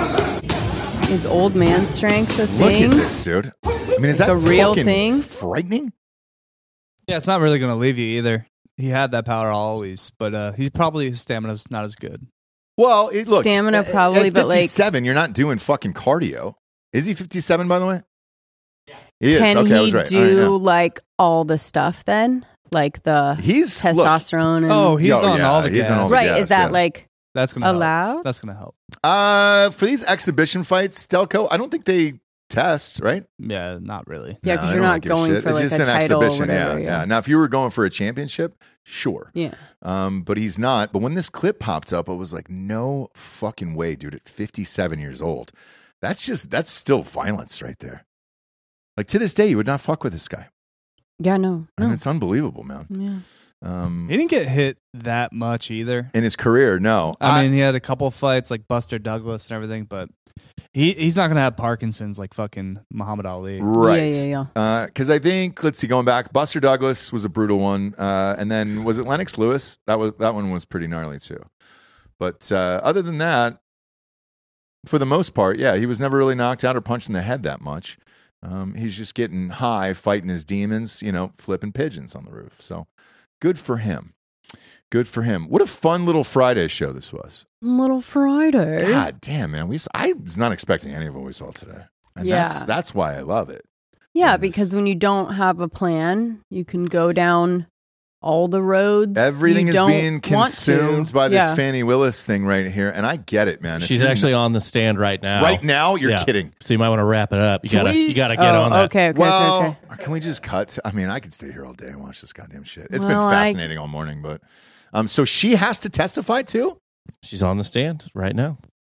is old man strength a Look thing? at this, dude. I mean, is Like that a real fucking thing? frightening? Yeah, it's not really going to leave you either. He had that power always, but uh, he's probably his stamina's not as good. Well, it, look, Stamina at- probably, at but, like- fifty-seven, you're not doing fucking cardio. Is he fifty-seven, by the way? He is. Can okay, I he was right. do All right, yeah. like all the stuff then? Like the He's look, testosterone and Oh, he's Oh, on yeah, all the he's gas. on all the right, gas, is that yeah. like That's going to allowed? help. That's going to help. Uh, for these exhibition fights, Delco, I don't think they test, right? Yeah, not really. Yeah, No, because I you're don't not give going shit. for It's like just a an title or exhibition. whatever. yeah, yeah. Now, if you were going for a championship, sure. Yeah. Um, but he's not. But when this clip popped up, I was like, no fucking way, dude. At fifty-seven years old, that's just that's still violence right there. Like to this day, you would not fuck with this guy, Yeah, no. and no. it's unbelievable, man. Yeah. Um, He didn't get hit that much either. in his career, no. I mean, he had a couple fights like Buster Douglas and everything, but he he's not going to have Parkinson's like fucking Muhammad Ali. right? Yeah, yeah, yeah. Because I think, let's see, going back, Buster Douglas was a brutal one, uh, and then was it Lennox Lewis? That was that one was pretty gnarly too. But uh, other than that, for the most part, yeah, he was never really knocked out or punched in the head that much. Um, he's just getting high, fighting his demons, you know, flipping pigeons on the roof. So good for him. Good for him. What a fun little Friday show this was. Little Friday. God damn, man. We I was not expecting any of what we saw today. And Yeah. that's that's why I love it. Yeah, Yes. because when you don't have a plan, you can go down all the roads. Everything you is don't being want consumed to. by this Yeah. Fannie Willis thing right here, and I get it, man. If She's you're- actually on the stand right now. right now. You're Yeah. kidding. So you might want to wrap it up. You Can gotta, we- you gotta get Oh, on that. okay, okay, well, okay, okay. can we just cut? to- I mean, I could stay here all day and watch this goddamn shit. It's Well, been I- fascinating all morning, but um, so she has to testify too. She's on the stand right now.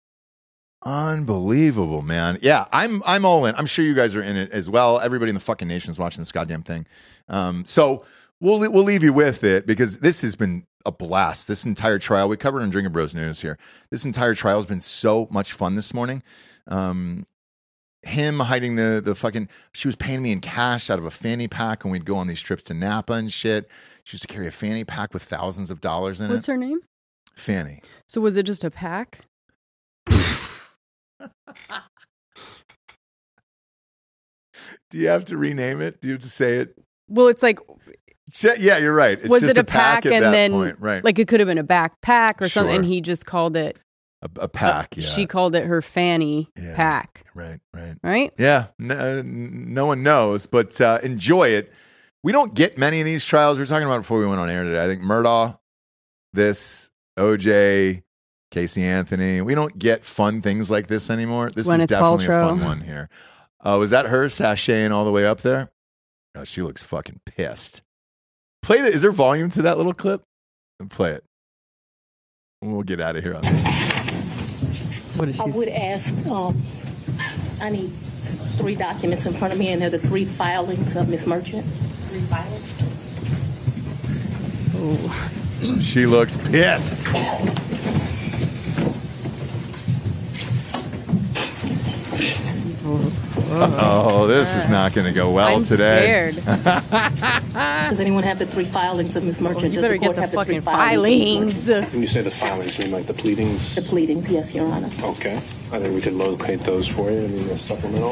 Unbelievable, man. Yeah, I'm I'm all in. I'm sure you guys are in it as well. Everybody in the fucking nation is watching this goddamn thing. Um, so we'll we'll leave you with it because this has been a blast. This entire trial we covered in Drinking Bros News here. This entire trial has been so much fun this morning. Um, him hiding the the fucking. She was paying me in cash out of a fanny pack when we'd go on these trips to Napa and shit. She used to carry a fanny pack with thousands of dollars in What's it. her name? Fanny. So was it just a pack? Do you have to rename it? Do you have to say it? Well, it's like, Ch- Yeah, you're right. It's was just it a pack, at and that then point. Right. like it could have been a backpack or something, Sure. and he just called it a, a pack. uh, yeah. She called it her fanny Yeah. pack, Right. Right. right? Yeah. No, no one knows, but uh, enjoy it. We don't get many of these trials. We were talking about it before we went on air today. I think Murdaugh, this, O J, Casey Anthony. We don't get fun things like this anymore. This Gwyneth is definitely Paltrow. a fun one here. Uh, was that her sashaying all the way up there? Oh, she looks fucking pissed. Play the, is there volume to that little clip? Play it. We'll get out of here on this. What is I she? would ask, um, I need three documents in front of me, and they're the three filings of Miss Merchant. Three filings? She looks pissed. Oh, this is not going to go well I'm today. scared. Does anyone have the three filings of Miss Merchant? You Does better the get court the have the three fucking filings? filings. When you say the filings, you mean like the pleadings? The pleadings, yes, Your Honor. Okay. I think we could locate those for you. I mean, a supplemental.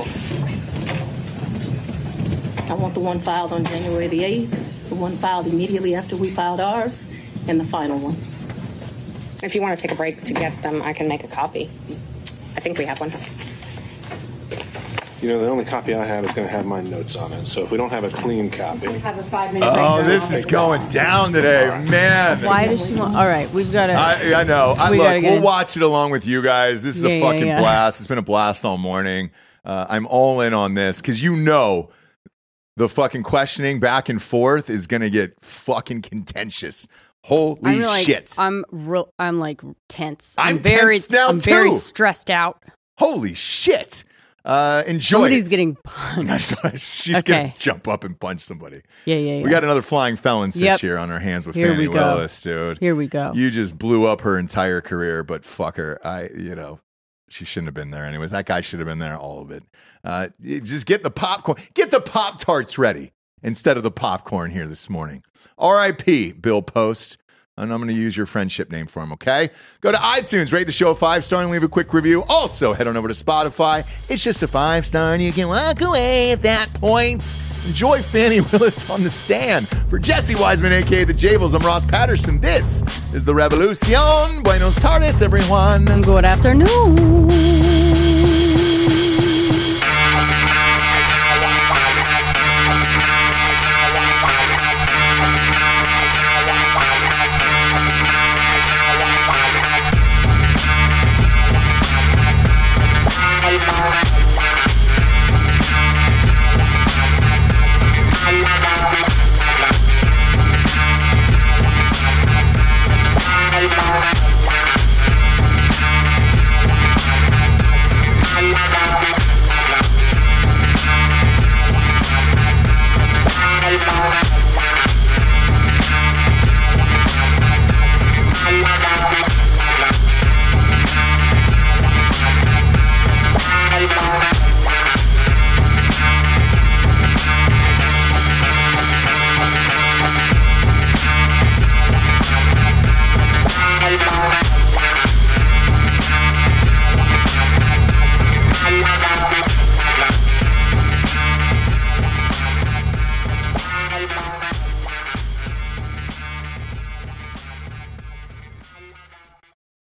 I want the one filed on January the eighth, the one filed immediately after we filed ours, and the final one. If you want to take a break to get them, I can make a copy. I think we have one. You know, the only copy I have is going to have my notes on it. So if we don't have a clean copy, Have a five-minute Oh, this is going down today, man. Why does she want? All right, we've got to. I, I know. I, We look, gotta get we'll in. watch it along with you guys. This is Yeah, a yeah, fucking yeah. blast. It's been a blast all morning. Uh, I'm all in on this because you know the fucking questioning back and forth is going to get fucking contentious. Holy I'm like, shit. I'm real. I'm like tense. I'm I'm very, tense now, I'm very too. stressed out. Holy shit. Uh, enjoy Somebody's it. getting punched. She's Okay. going to jump up and punch somebody. Yeah, yeah, yeah. We got another flying felon sitch Yep. here on our hands with Here Fannie we go. Willis, dude. Here we go. You just blew up her entire career, but fuck her. I, you know, she shouldn't have been there anyways. That guy should have been there, all of it. Uh, you just get the popcorn. Get the Pop-Tarts ready instead of the popcorn here this morning. R I P Bill Post. And I'm going to use your friendship name for him, okay? Go to iTunes, rate the show a five-star, and leave a quick review. Also, head on over to Spotify. It's just a five-star, and you can walk away at that point. Enjoy Fannie Willis on the stand. For Jesse Wiseman, a k a. The Jables, I'm Ross Patterson. This is The Revolution. Buenos tardes, everyone. Good afternoon.